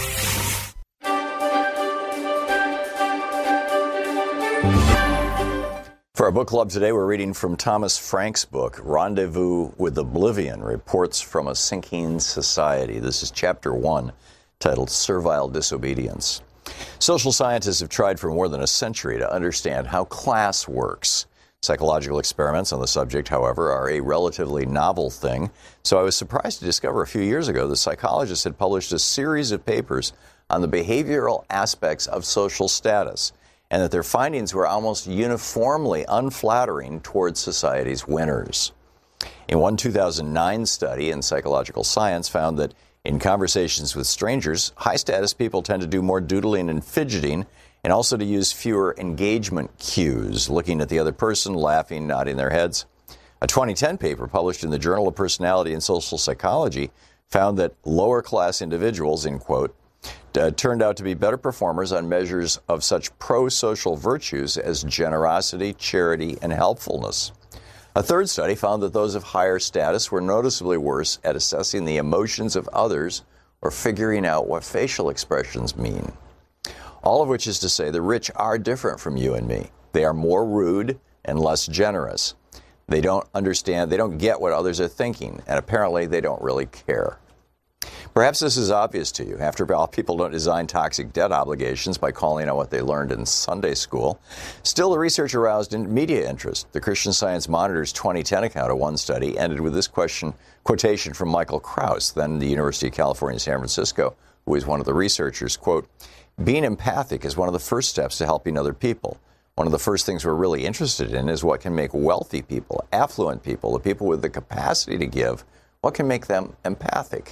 For our book club today, we're reading from Thomas Frank's book, Rendezvous with Oblivion, Reports from a Sinking Society. This is chapter one, titled Servile Disobedience. Social scientists have tried for more than a century to understand how class works. Psychological experiments on the subject, however, are a relatively novel thing. So I was surprised to discover a few years ago that psychologists had published a series of papers on the behavioral aspects of social status, and that their findings were almost uniformly unflattering towards society's winners. In one two thousand nine study in Psychological Science found that in conversations with strangers, high-status people tend to do more doodling and fidgeting, and also to use fewer engagement cues, looking at the other person, laughing, nodding their heads. A twenty ten paper published in the Journal of Personality and Social Psychology found that lower-class individuals, in quote, Uh, turned out to be better performers on measures of such pro-social virtues as generosity, charity, and helpfulness. A third study found that those of higher status were noticeably worse at assessing the emotions of others or figuring out what facial expressions mean. All of which is to say the rich are different from you and me. They are more rude and less generous. They don't understand, they don't get what others are thinking, and apparently they don't really care. Perhaps this is obvious to you. After all, people don't design toxic debt obligations by calling on what they learned in Sunday school. Still, the research aroused in media interest. The Christian Science Monitor's twenty ten account of one study ended with this question quotation from Michael Krauss, then the University of California, San Francisco, who is one of the researchers, quote, "Being empathic is one of the first steps to helping other people. One of the first things we're really interested in is what can make wealthy people, affluent people, the people with the capacity to give, what can make them empathic?"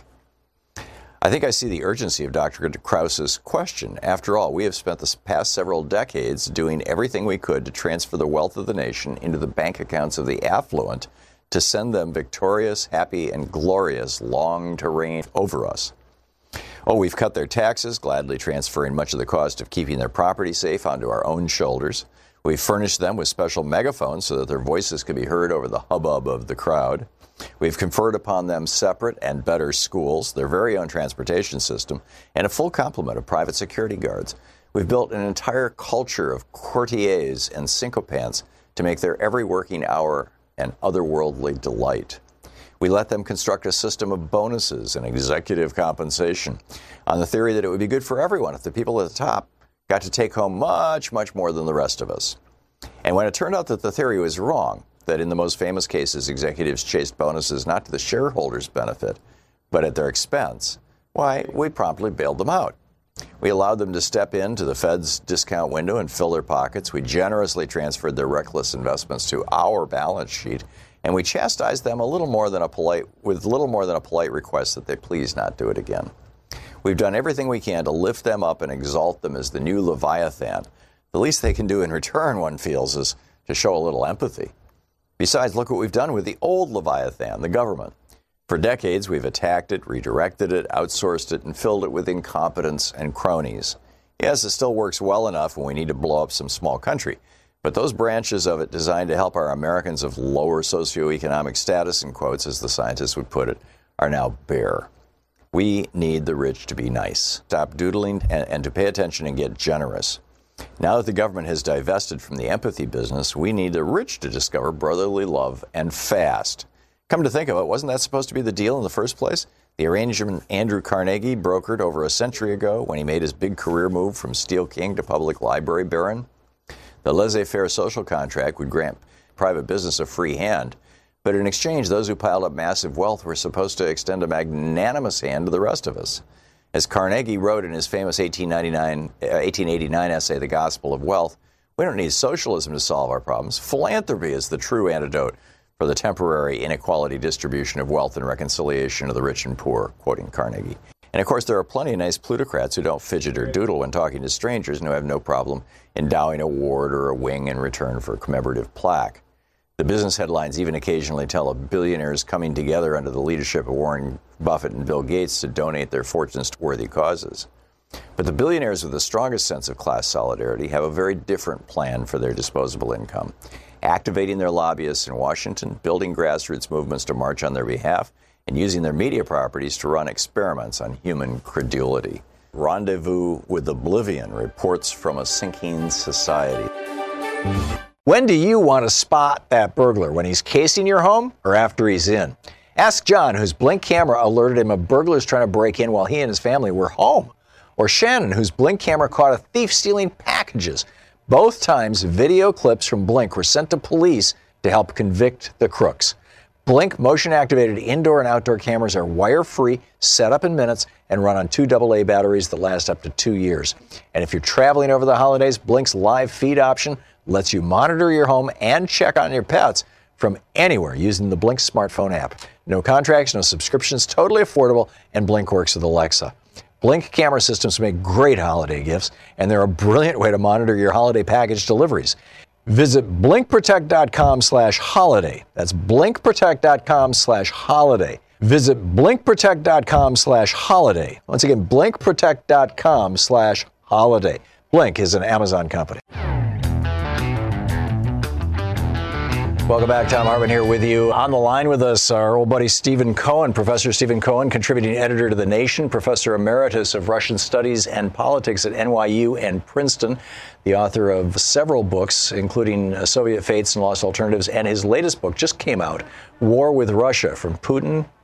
I think I see the urgency of Doctor Krauss's question. After all, we have spent the past several decades doing everything we could to transfer the wealth of the nation into the bank accounts of the affluent to send them victorious, happy, and glorious long to reign over us. Oh, we've cut their taxes, gladly transferring much of the cost of keeping their property safe onto our own shoulders. We've furnished them with special megaphones so that their voices can be heard over the hubbub of the crowd. We've conferred upon them separate and better schools, their very own transportation system, and a full complement of private security guards. We've built an entire culture of courtiers and sycophants to make their every working hour an otherworldly delight. We let them construct a system of bonuses and executive compensation on the theory that it would be good for everyone if the people at the top got to take home much, much more than the rest of us. And when it turned out that the theory was wrong, that in the most famous cases, executives chased bonuses not to the shareholders' benefit, but at their expense, why, we promptly bailed them out. We allowed them to step into the Fed's discount window and fill their pockets. We generously transferred their reckless investments to our balance sheet, and we chastised them a little more than a polite, with little more than a polite request that they please not do it again. We've done everything we can to lift them up and exalt them as the new Leviathan. The least they can do in return, one feels, is to show a little empathy. Besides, look what we've done with the old Leviathan, the government. For decades, we've attacked it, redirected it, outsourced it, and filled it with incompetence and cronies. Yes, it still works well enough when we need to blow up some small country, but those branches of it designed to help our Americans of lower socioeconomic status, in quotes, as the scientists would put it, are now bare. We need the rich to be nice, stop doodling, and, and to pay attention and get generous. Now that the government has divested from the empathy business, we need the rich to discover brotherly love and fast. Come to think of it, wasn't that supposed to be the deal in the first place? The arrangement Andrew Carnegie brokered over a century ago when he made his big career move from Steel King to public library baron? The laissez-faire social contract would grant private business a free hand, but in exchange, those who piled up massive wealth were supposed to extend a magnanimous hand to the rest of us. As Carnegie wrote in his famous eighteen ninety-nine, uh, eighteen eighty-nine essay, The Gospel of Wealth, we don't need socialism to solve our problems. Philanthropy is the true antidote for the temporary inequality distribution of wealth and reconciliation of the rich and poor, quoting Carnegie. And of course, there are plenty of nice plutocrats who don't fidget or doodle when talking to strangers and who have no problem endowing a ward or a wing in return for a commemorative plaque. The business headlines even occasionally tell of billionaires coming together under the leadership of Warren Buffett and Bill Gates to donate their fortunes to worthy causes. But the billionaires with the strongest sense of class solidarity have a very different plan for their disposable income, activating their lobbyists in Washington, building grassroots movements to march on their behalf, and using their media properties to run experiments on human credulity. Rendezvous with Oblivion reports from a sinking society. When do you want to spot that burglar? When he's casing your home or after he's in? Ask John, whose Blink camera alerted him of burglars trying to break in while he and his family were home. Or Shannon, whose Blink camera caught a thief stealing packages. Both times, video clips from Blink were sent to police to help convict the crooks. Blink motion-activated indoor and outdoor cameras are wire-free, set up in minutes, and run on two double A batteries that last up to two years. And if you're traveling over the holidays, Blink's live feed option lets you monitor your home and check on your pets from anywhere using the Blink smartphone app. No contracts, no subscriptions, totally affordable, and Blink works with Alexa. Blink camera systems make great holiday gifts, and they're a brilliant way to monitor your holiday package deliveries. Visit blinkprotect.com slash holiday. That's blinkprotect.com slash holiday. Visit blinkprotect.com slash holiday. Once again, blinkprotect.com slash holiday. Blink is an Amazon company. Welcome back. Thom Hartmann here with you. On the line with us, our old buddy Stephen Cohen, Professor Stephen Cohen, contributing editor to The Nation, Professor Emeritus of Russian Studies and Politics at N Y U and Princeton, the author of several books, including Soviet Fates and Lost Alternatives, and his latest book just came out, War with Russia, From Putin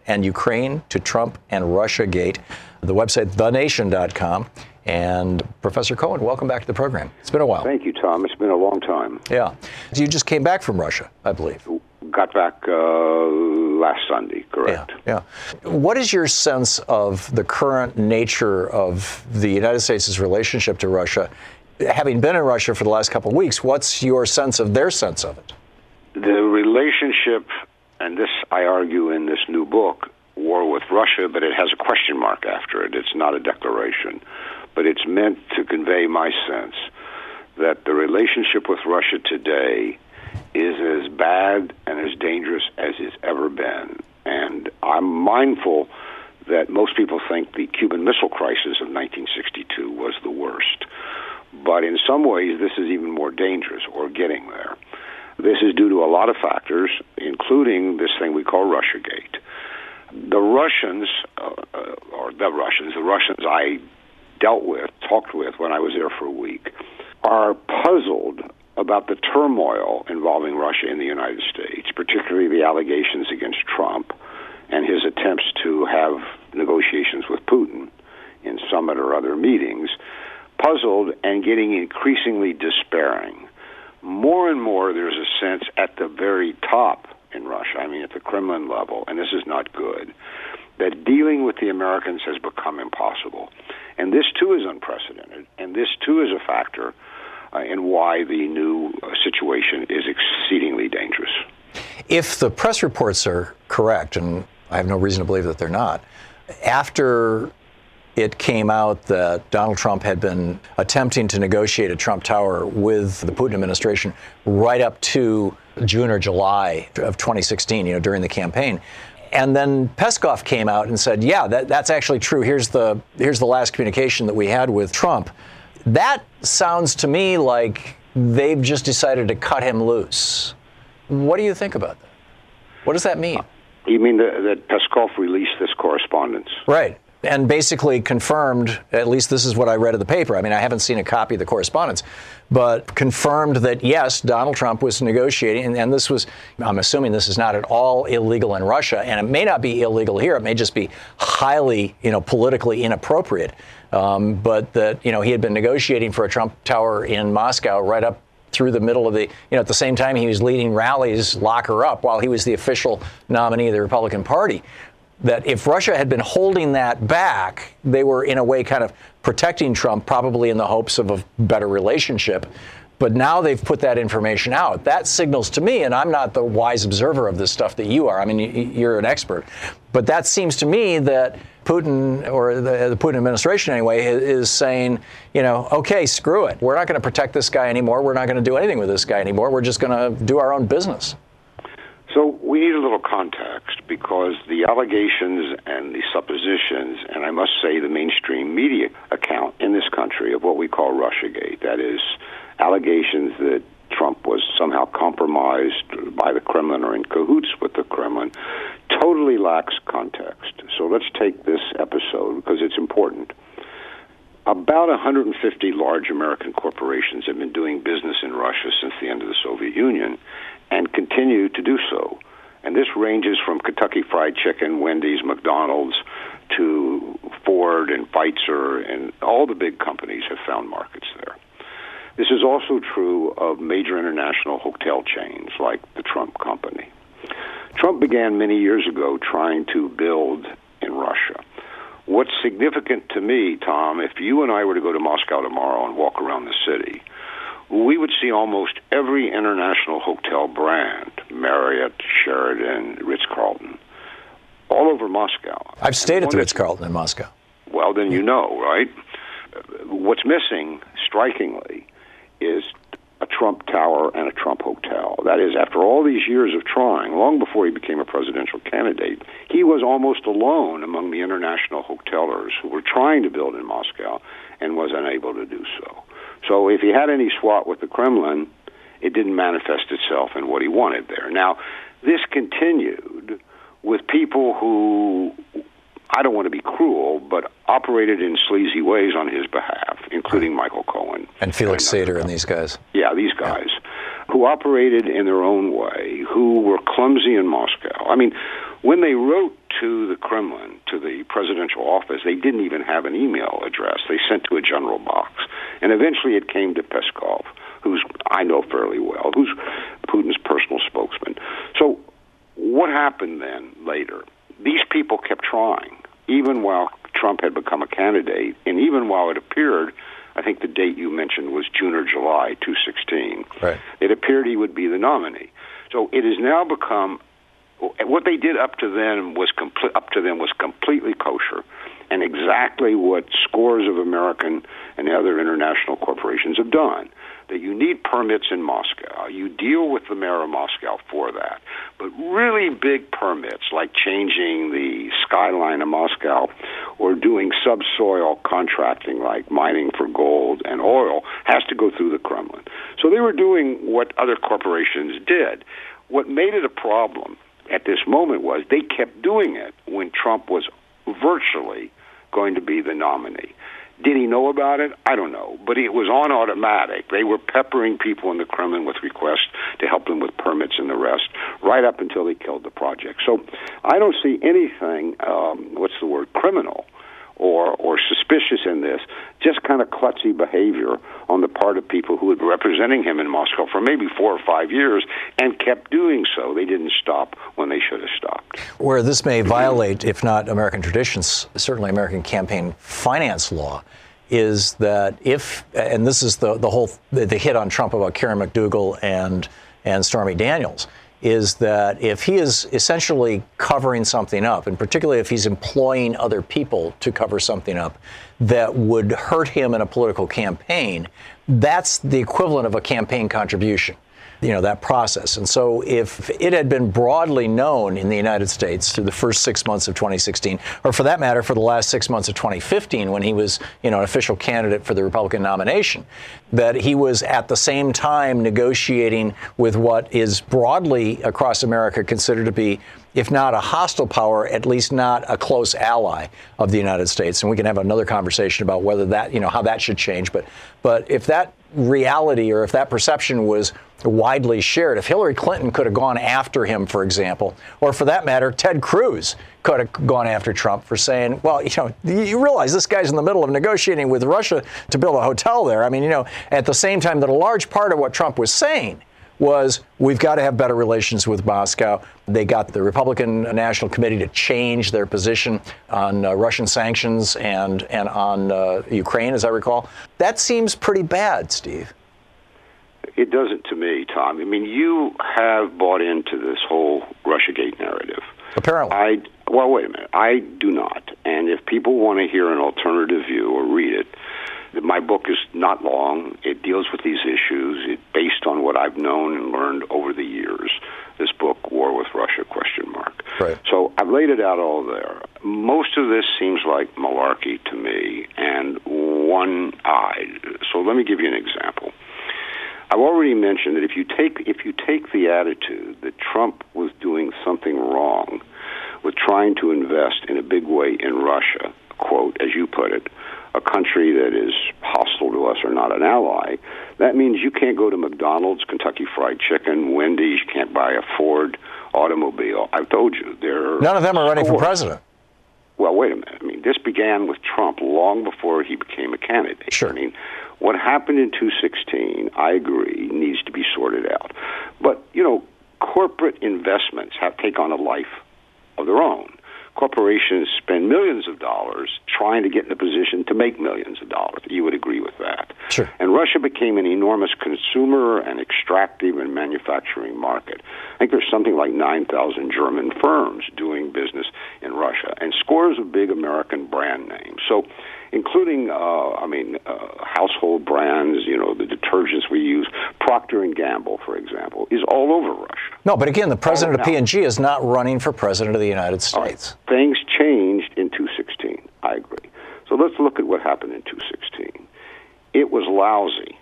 and Ukraine to Trump and Russiagate. The website, the nation dot com. And Professor Cohen, welcome back to the program. It's been a while. Thank you, Tom. It's been a long time. Yeah. You just came back from Russia, I believe. Got back uh, last Sunday, correct. Yeah, yeah. What is your sense of the current nature of the United States' relationship to Russia? Having been in Russia for the last couple of weeks, what's your sense of their sense of it? The relationship, and this I argue in this new book, War with Russia, but it has a question mark after it. It's not a declaration. But it's meant to convey my sense that the relationship with Russia today is as bad and as dangerous as it's ever been. And I'm mindful that most people think the Cuban Missile Crisis of nineteen sixty-two was the worst. But in some ways, this is even more dangerous, or getting there. This is due to a lot of factors, including this thing we call Russiagate. The Russians, uh, or the Russians, the Russians I dealt with, talked with when I was there for a week, are puzzled about the turmoil involving Russia in the United States, particularly the allegations against Trump and his attempts to have negotiations with Putin in summit or other meetings, puzzled and getting increasingly despairing. More and more there's a sense at the very top in Russia, I mean at the Kremlin level, and this is not good, that dealing with the Americans has become impossible. And this, too, is unprecedented, and this, too, is a factor uh, in why the new uh, situation is exceedingly dangerous. If the press reports are correct, and I have no reason to believe that they're not, after it came out that Donald Trump had been attempting to negotiate a Trump Tower with the Putin administration right up to June or July of twenty sixteen, you know, during the campaign. And then Peskov came out and said, yeah, that, that's actually true. Here's the here's the last communication that we had with Trump. That sounds to me like they've just decided to cut him loose. What do you think about that? What does that mean? You mean that, that Peskov released this correspondence? Right. And basically confirmed, at least this is what I read in the paper. I mean, I haven't seen a copy of the correspondence, but confirmed that, yes, Donald Trump was negotiating. And, and this was, I'm assuming this is not at all illegal in Russia. And it may not be illegal here. It may just be highly, you know, politically inappropriate. Um, but that, you know, he had been negotiating for a Trump Tower in Moscow right up through the middle of the, you know, at the same time he was leading rallies, lock her up, while he was the official nominee of the Republican Party. That if Russia had been holding that back, they were in a way kind of protecting Trump, probably in the hopes of a better relationship. But now they've put that information out. That signals to me, and I'm not the wise observer of this stuff that you are. I mean, you're an expert. But that seems to me that Putin, or the, the Putin administration anyway, is saying, you know, okay, screw it. We're not going to protect this guy anymore. We're not going to do anything with this guy anymore. We're just going to do our own business. So we need a little context, because the allegations and the suppositions, and I must say the mainstream media account in this country of what we call Russiagate, that is, allegations that Trump was somehow compromised by the Kremlin or in cahoots with the Kremlin, totally lacks context. So let's take this episode because it's important. About one hundred fifty large American corporations have been doing business in Russia since the end of the Soviet Union, and continue to do so. And this ranges from Kentucky Fried Chicken, Wendy's, McDonald's, to Ford and Pfizer, and all the big companies have found markets there. This is also true of major international hotel chains like the Trump Company. Trump began many years ago trying to build in Russia. What's significant to me, Tom, if you and I were to go to Moscow tomorrow and walk around the city, we would see almost every international hotel brand, Marriott, Sheraton, Ritz-Carlton, all over Moscow. I've stayed at the Ritz-Carlton in Moscow. Well, then you know, right? What's missing, strikingly, is a Trump Tower and a Trump Hotel. That is, after all these years of trying, long before he became a presidential candidate, he was almost alone among the international hotelers who were trying to build in Moscow and was unable to do so. So if he had any swat with the Kremlin, it didn't manifest itself in what he wanted there. Now, this continued with people who, I don't want to be cruel, but operated in sleazy ways on his behalf, including Michael Cohen. And Felix Sater and these guys. Yeah, these guys, yeah. Who operated in their own way, who were clumsy in Moscow. I mean, when they wrote to the Kremlin, to the presidential office, they didn't even have an email address. They sent to a general box. And eventually it came to Peskov, who's I know fairly well, who's Putin's personal spokesman. So what happened then later? These people kept trying, even while Trump had become a candidate, and even while it appeared, I think the date you mentioned was June or July two sixteen, right. It appeared he would be the nominee. So it has now become, what they did up to then was complete, up to them was completely kosher, and exactly what scores of American and other international corporations have done. That you need permits in Moscow. You deal with the mayor of Moscow for that. But really big permits, like changing the skyline of Moscow or doing subsoil contracting, like mining for gold and oil, has to go through the Kremlin. So they were doing what other corporations did. What made it a problem at this moment was they kept doing it when Trump was virtually going to be the nominee. Did he know about it? I don't know. But it was on automatic. They were peppering people in the Kremlin with requests to help them with permits and the rest, right up until they killed the project. So I don't see anything, um, what's the word, criminal or, or suspicious in this, just kind of klutzy behavior on the part of people who had been representing him in Moscow for maybe four or five years and kept doing so. They didn't stop when they should have stopped. Where this may violate, if not American traditions, certainly American campaign finance law, is that if, and this is the, the whole, the, the hit on Trump about Karen McDougal and, and Stormy Daniels, is that if he is essentially covering something up, and particularly if he's employing other people to cover something up that would hurt him in a political campaign, that's the equivalent of a campaign contribution, you know, that process. And so if it had been broadly known in the United States through the first six months of twenty sixteen, or for that matter, for the last six months of twenty fifteen, when he was, you know, an official candidate for the Republican nomination, that he was at the same time negotiating with what is broadly across America considered to be, if not a hostile power, at least not a close ally of the United States. And we can have another conversation about whether that, you know, how that should change. But but if that reality or if that perception was widely shared, if Hillary Clinton could have gone after him, for example, or for that matter, Ted Cruz could have gone after Trump for saying, well, you know, you realize this guy's in the middle of negotiating with Russia to build a hotel there. I mean, you know, at the same time that a large part of what Trump was saying was we've got to have better relations with Moscow. They got the Republican National Committee to change their position on uh, Russian sanctions and, and on uh, Ukraine, as I recall. That seems pretty bad, Steve. It doesn't to me, Tom. I mean, you have bought into this whole Russiagate narrative. Apparently. I, well, wait a minute. I do not. And if people want to hear an alternative view or read it, my book is not long. It deals with these issues. It's based on what I've known and learned over the years. This book, War with Russia, question mark. Right. So I've laid it out all there. Most of this seems like malarkey to me and one-eyed. So let me give you an example. I've already mentioned that if you take if you take the attitude that Trump was doing something wrong with trying to invest in a big way in Russia, quote, as you put it, a country that is hostile to us or not an ally, that means you can't go to McDonald's, Kentucky Fried Chicken, Wendy's, you can't buy a Ford automobile. I've told you, there are none of them are running for president. Well, wait a minute. I mean, this began with Trump long before he became a candidate. Sure. I mean, what happened in two sixteen, I agree, needs to be sorted out. But, you know, corporate investments have taken on a life of their own. Corporations spend millions of dollars trying to get in a position to make millions of dollars. You would agree with that. Sure. And Russia became an enormous consumer and extractive and manufacturing market. I think there's something like nine thousand German firms doing business in Russia and scores of big American brand names. So including, uh, I mean, uh, household brands, you know, the detergents we use, Procter and Gamble, for example, is all over Russia. No, but again, the president of P and G is not running for president of the United States. Right. Things changed in two sixteen. I agree. So let's look at what happened in two sixteen. It was lousy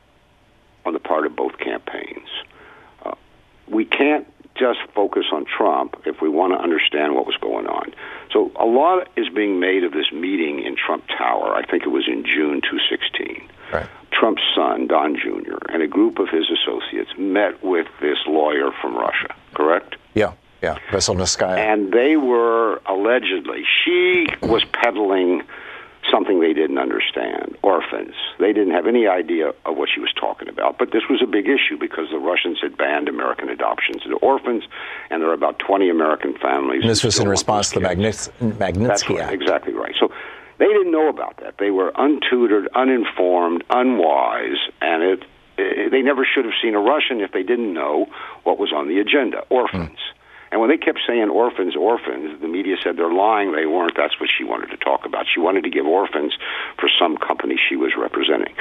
on the part of both campaigns. Uh, we can't just focus on Trump if we want to understand what was going on. So a lot is being made of this meeting in Trump Tower. I think it was in June two sixteen. Right. Trump's son, Don Junior, and a group of his associates met with this lawyer from Russia, correct? Yeah. Yeah, Veselnitskaya. And they were allegedly, she was peddling something they didn't understand, orphans. They didn't have any idea of what she was talking about. But this was a big issue because the Russians had banned American adoptions of orphans, and there are about twenty American families. And this was in response to the Magnits- Magnitsky That's right, Act. Exactly right. So they didn't know about that. They were untutored, uninformed, unwise, and it, it they never should have seen a Russian if they didn't know what was on the agenda, orphans. Mm. And when they kept saying orphans, orphans, the media said they're lying. They weren't. That's what she wanted to talk about. She wanted to give orphans for some company she was representing.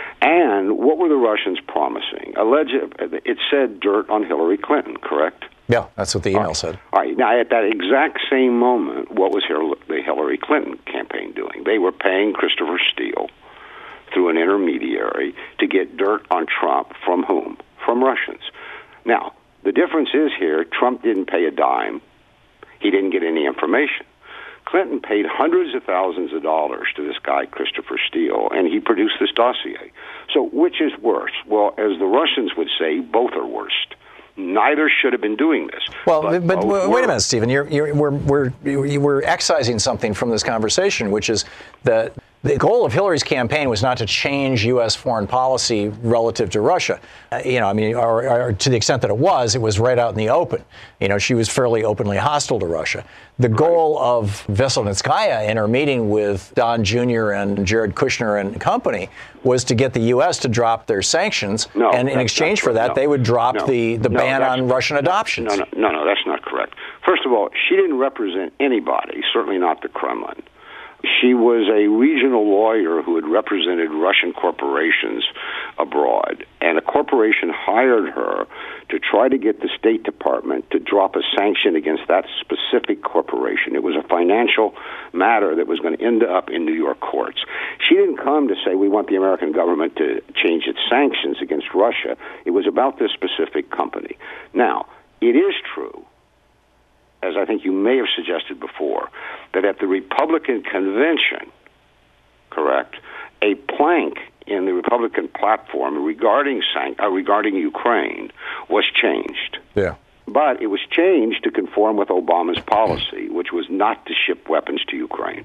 And what were the Russians promising? Alleged, it said dirt on Hillary Clinton, correct? Yeah, that's what the email All right. said. All right. Now, at that exact same moment, what was the Hillary Clinton campaign doing? They were paying Christopher Steele through an intermediary to get dirt on Trump from whom? From Russians. Now, the difference is here, Trump didn't pay a dime. He didn't get any information. Clinton paid hundreds of thousands of dollars to this guy, Christopher Steele, and he produced this dossier. So which is worse? Well, as the Russians would say, both are worst. Neither should have been doing this. Well, but, but wait were. a minute, Stephen. You're, you're, we're, we're, we're excising something from this conversation, which is that the goal of Hillary's campaign was not to change U S foreign policy relative to Russia. Uh, you know, I mean, or, or to the extent that it was, it was right out in the open. You know, she was fairly openly hostile to Russia. The goal of Veselnitskaya in her meeting with Don Junior and Jared Kushner and company was to get the U S to drop their sanctions, no, and in exchange for that, no, they would drop no, the, the no, ban on Russian adoptions. No, no, no, no, that's not correct. First of all, she didn't represent anybody, certainly not the Kremlin. She was a regional lawyer who had represented Russian corporations abroad, and a corporation hired her to try to get the State Department to drop a sanction against that specific corporation. It was a financial matter that was going to end up in New York courts. She didn't come to say we want the American government to change its sanctions against Russia. It was about this specific company. Now, it is true, as I think you may have suggested before, that at the Republican convention, correct, a plank in the Republican platform regarding san- uh, regarding Ukraine was changed. Yeah. But it was changed to conform with Obama's policy, which was not to ship weapons to Ukraine.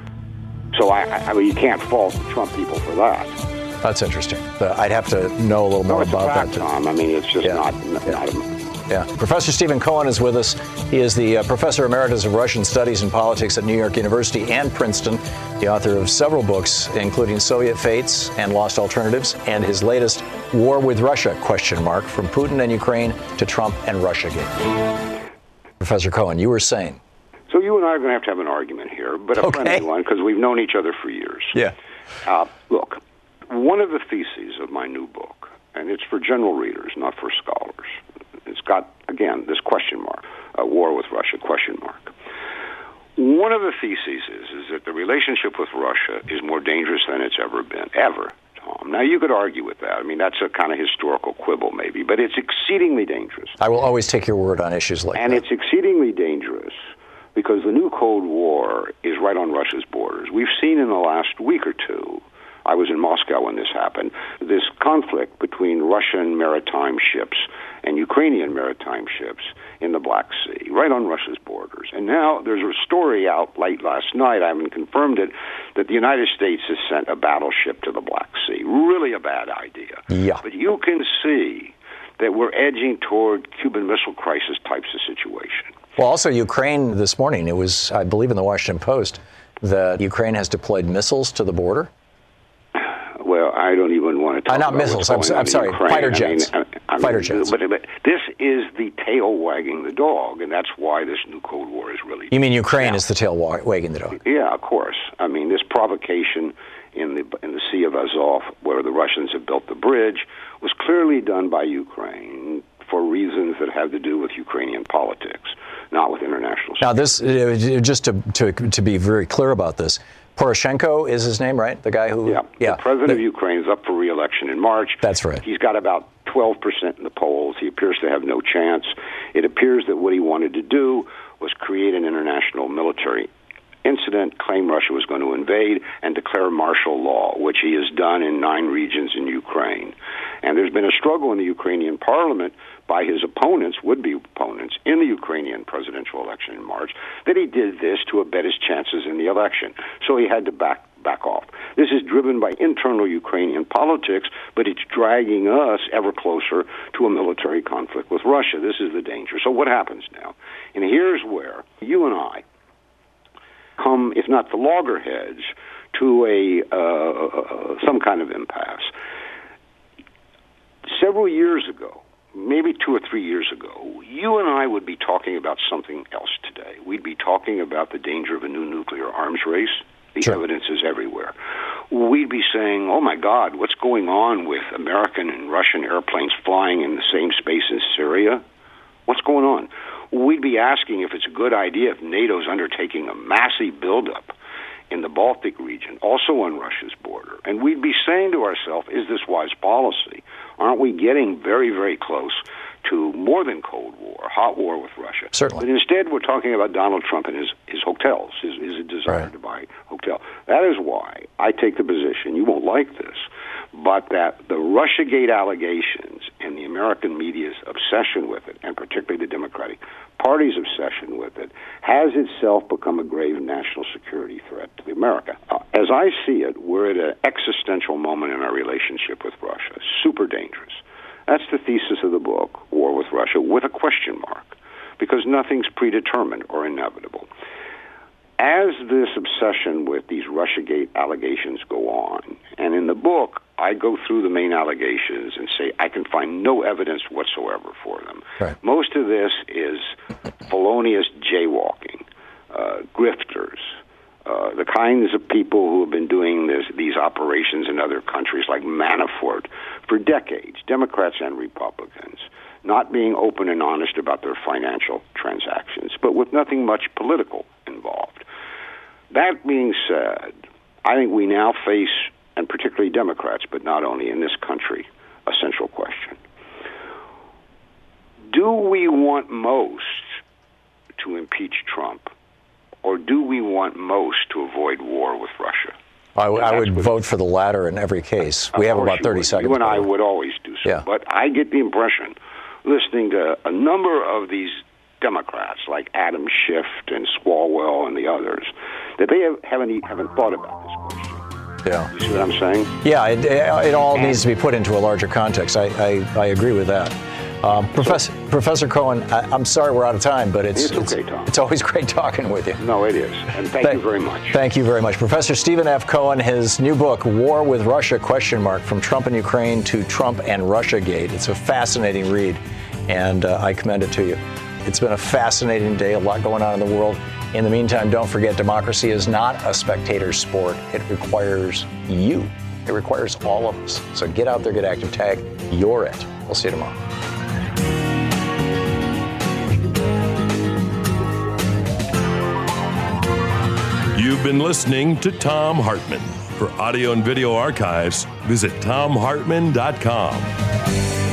So I, I mean, you can't fault the Trump people for that. That's interesting. Uh, I'd have to know a little more no, it's about a fact, that. Tom. I mean, it's just yeah. not, yeah. not a... Yeah. Professor Stephen Cohen is with us. He is the uh, Professor Emeritus of Russian Studies and Politics at New York University and Princeton, the author of several books, including Soviet Fates and Lost Alternatives, and his latest War with Russia, question mark, from Putin and Ukraine to Trump and Russiagate. Professor Cohen, you were saying. So you and I are going to have to have an argument here, but a Okay. friendly one, because we've known each other for years. Yeah. Uh, look, one of the theses of my new book, and it's for general readers, not for scholars, it's got, again, this question mark, uh, war with Russia, question mark. One of the theses is, is that the relationship with Russia is more dangerous than it's ever been, ever, Tom. Now, you could argue with that. I mean, that's a kind of historical quibble, maybe, but it's exceedingly dangerous. I will always take your word on issues like and that. And it's exceedingly dangerous because the new Cold War is right on Russia's borders. We've seen in the last week or two, I was in Moscow when this happened, this conflict between Russian maritime ships and Ukrainian maritime ships in the Black Sea, right on Russia's borders. And now there's a story out late last night, I haven't confirmed it, that the United States has sent a battleship to the Black Sea. Really a bad idea. Yeah. But you can see that we're edging toward Cuban Missile Crisis types of situation. Well, also Ukraine this morning, it was, I believe in the Washington Post, that Ukraine has deployed missiles to the border. Well, I don't even want to talk uh, not about missiles. what's I'm, going I'm sorry, on in Ukraine. fighter I jets. mean, I, I mean, fighter jets. But, but this is the tail wagging the dog, and that's why this new Cold War is really... You mean Ukraine now, is the tail wa- wagging the dog? Yeah, of course. I mean, this provocation in the in the Sea of Azov, where the Russians have built the bridge, was clearly done by Ukraine for reasons that have to do with Ukrainian politics, not with international... Now, this, uh, just to, to to be very clear about this, Poroshenko is his name, right? The guy who... Yeah, yeah. the president the, of Ukraine is up for re-election in March. That's right. He's got about twelve percent in the polls. He appears to have no chance. It appears that what he wanted to do was create an international military incident, claim Russia was going to invade, and declare martial law, which he has done in nine regions in Ukraine. And there's been a struggle in the Ukrainian parliament by his opponents, would-be opponents, in the Ukrainian presidential election in March, that he did this to abet his chances in the election. So he had to back back off. This is driven by internal Ukrainian politics, but it's dragging us ever closer to a military conflict with Russia. This is the danger. So what happens now? And here's where you and I come, if not the loggerheads, to a uh, some kind of impasse. Several years ago, maybe two or three years ago, you and I would be talking about something else today. We'd be talking about the danger of a new nuclear arms race. The sure. evidence is everywhere. We'd be saying, oh, my God, what's going on with American and Russian airplanes flying in the same space in Syria? What's going on? We'd be asking if it's a good idea if NATO's undertaking a massive buildup in the Baltic region, also on Russia's border. And we'd be saying to ourselves, is this wise policy? Aren't we getting very, very close to more than Cold War, hot war with Russia? Certainly. But instead, we're talking about Donald Trump and his, his hotels, his, his desire right. to buy hotel. That is why I take the position, you won't like this, but that the Russiagate allegations and the American media's obsession with it, and particularly the Democratic Party's obsession with it, has itself become a grave national security threat to America. Uh, as I see it, we're at an existential moment in our relationship with Russia. Super dangerous. That's the thesis of the book, War with Russia, with a question mark, because nothing's predetermined or inevitable. As this obsession with these Russiagate allegations go on, and in the book, I go through the main allegations and say I can find no evidence whatsoever for them. Right. Most of this is felonious jaywalking, uh, grifters, uh, the kinds of people who have been doing this, these operations in other countries like Manafort for decades, Democrats and Republicans, not being open and honest about their financial transactions, but with nothing much political involved. That being said, I think we now face, and particularly Democrats, but not only in this country, a central question. Do we want most to impeach Trump, or do we want most to avoid war with Russia? I, w- I would vote for the latter in every case. We have about thirty you seconds. You and I would always do so. Yeah. But I get the impression, listening to a number of these Democrats like Adam Schiff and Swalwell and the others, that they have, haven't haven't thought about this question. Yeah. You see what I'm saying? Yeah, it, it all and, needs to be put into a larger context. I, I, I agree with that. Um, Professor so, Professor Cohen, I, I'm sorry we're out of time, but it's it's, okay, Tom. it's always great talking with you. No, it is. And thank Th- you very much. Thank you very much. Professor Stephen F. Cohen, his new book, War with Russia, question mark, From Trump and Ukraine to Trump and Russiagate. It's a fascinating read, and uh, I commend it to you. It's been a fascinating day, a lot going on in the world. In the meantime, don't forget, democracy is not a spectator sport. It requires you. It requires all of us. So get out there, get active, tag, you're it. We'll see you tomorrow. You've been listening to Thom Hartmann. For audio and video archives, visit thom hartmann dot com.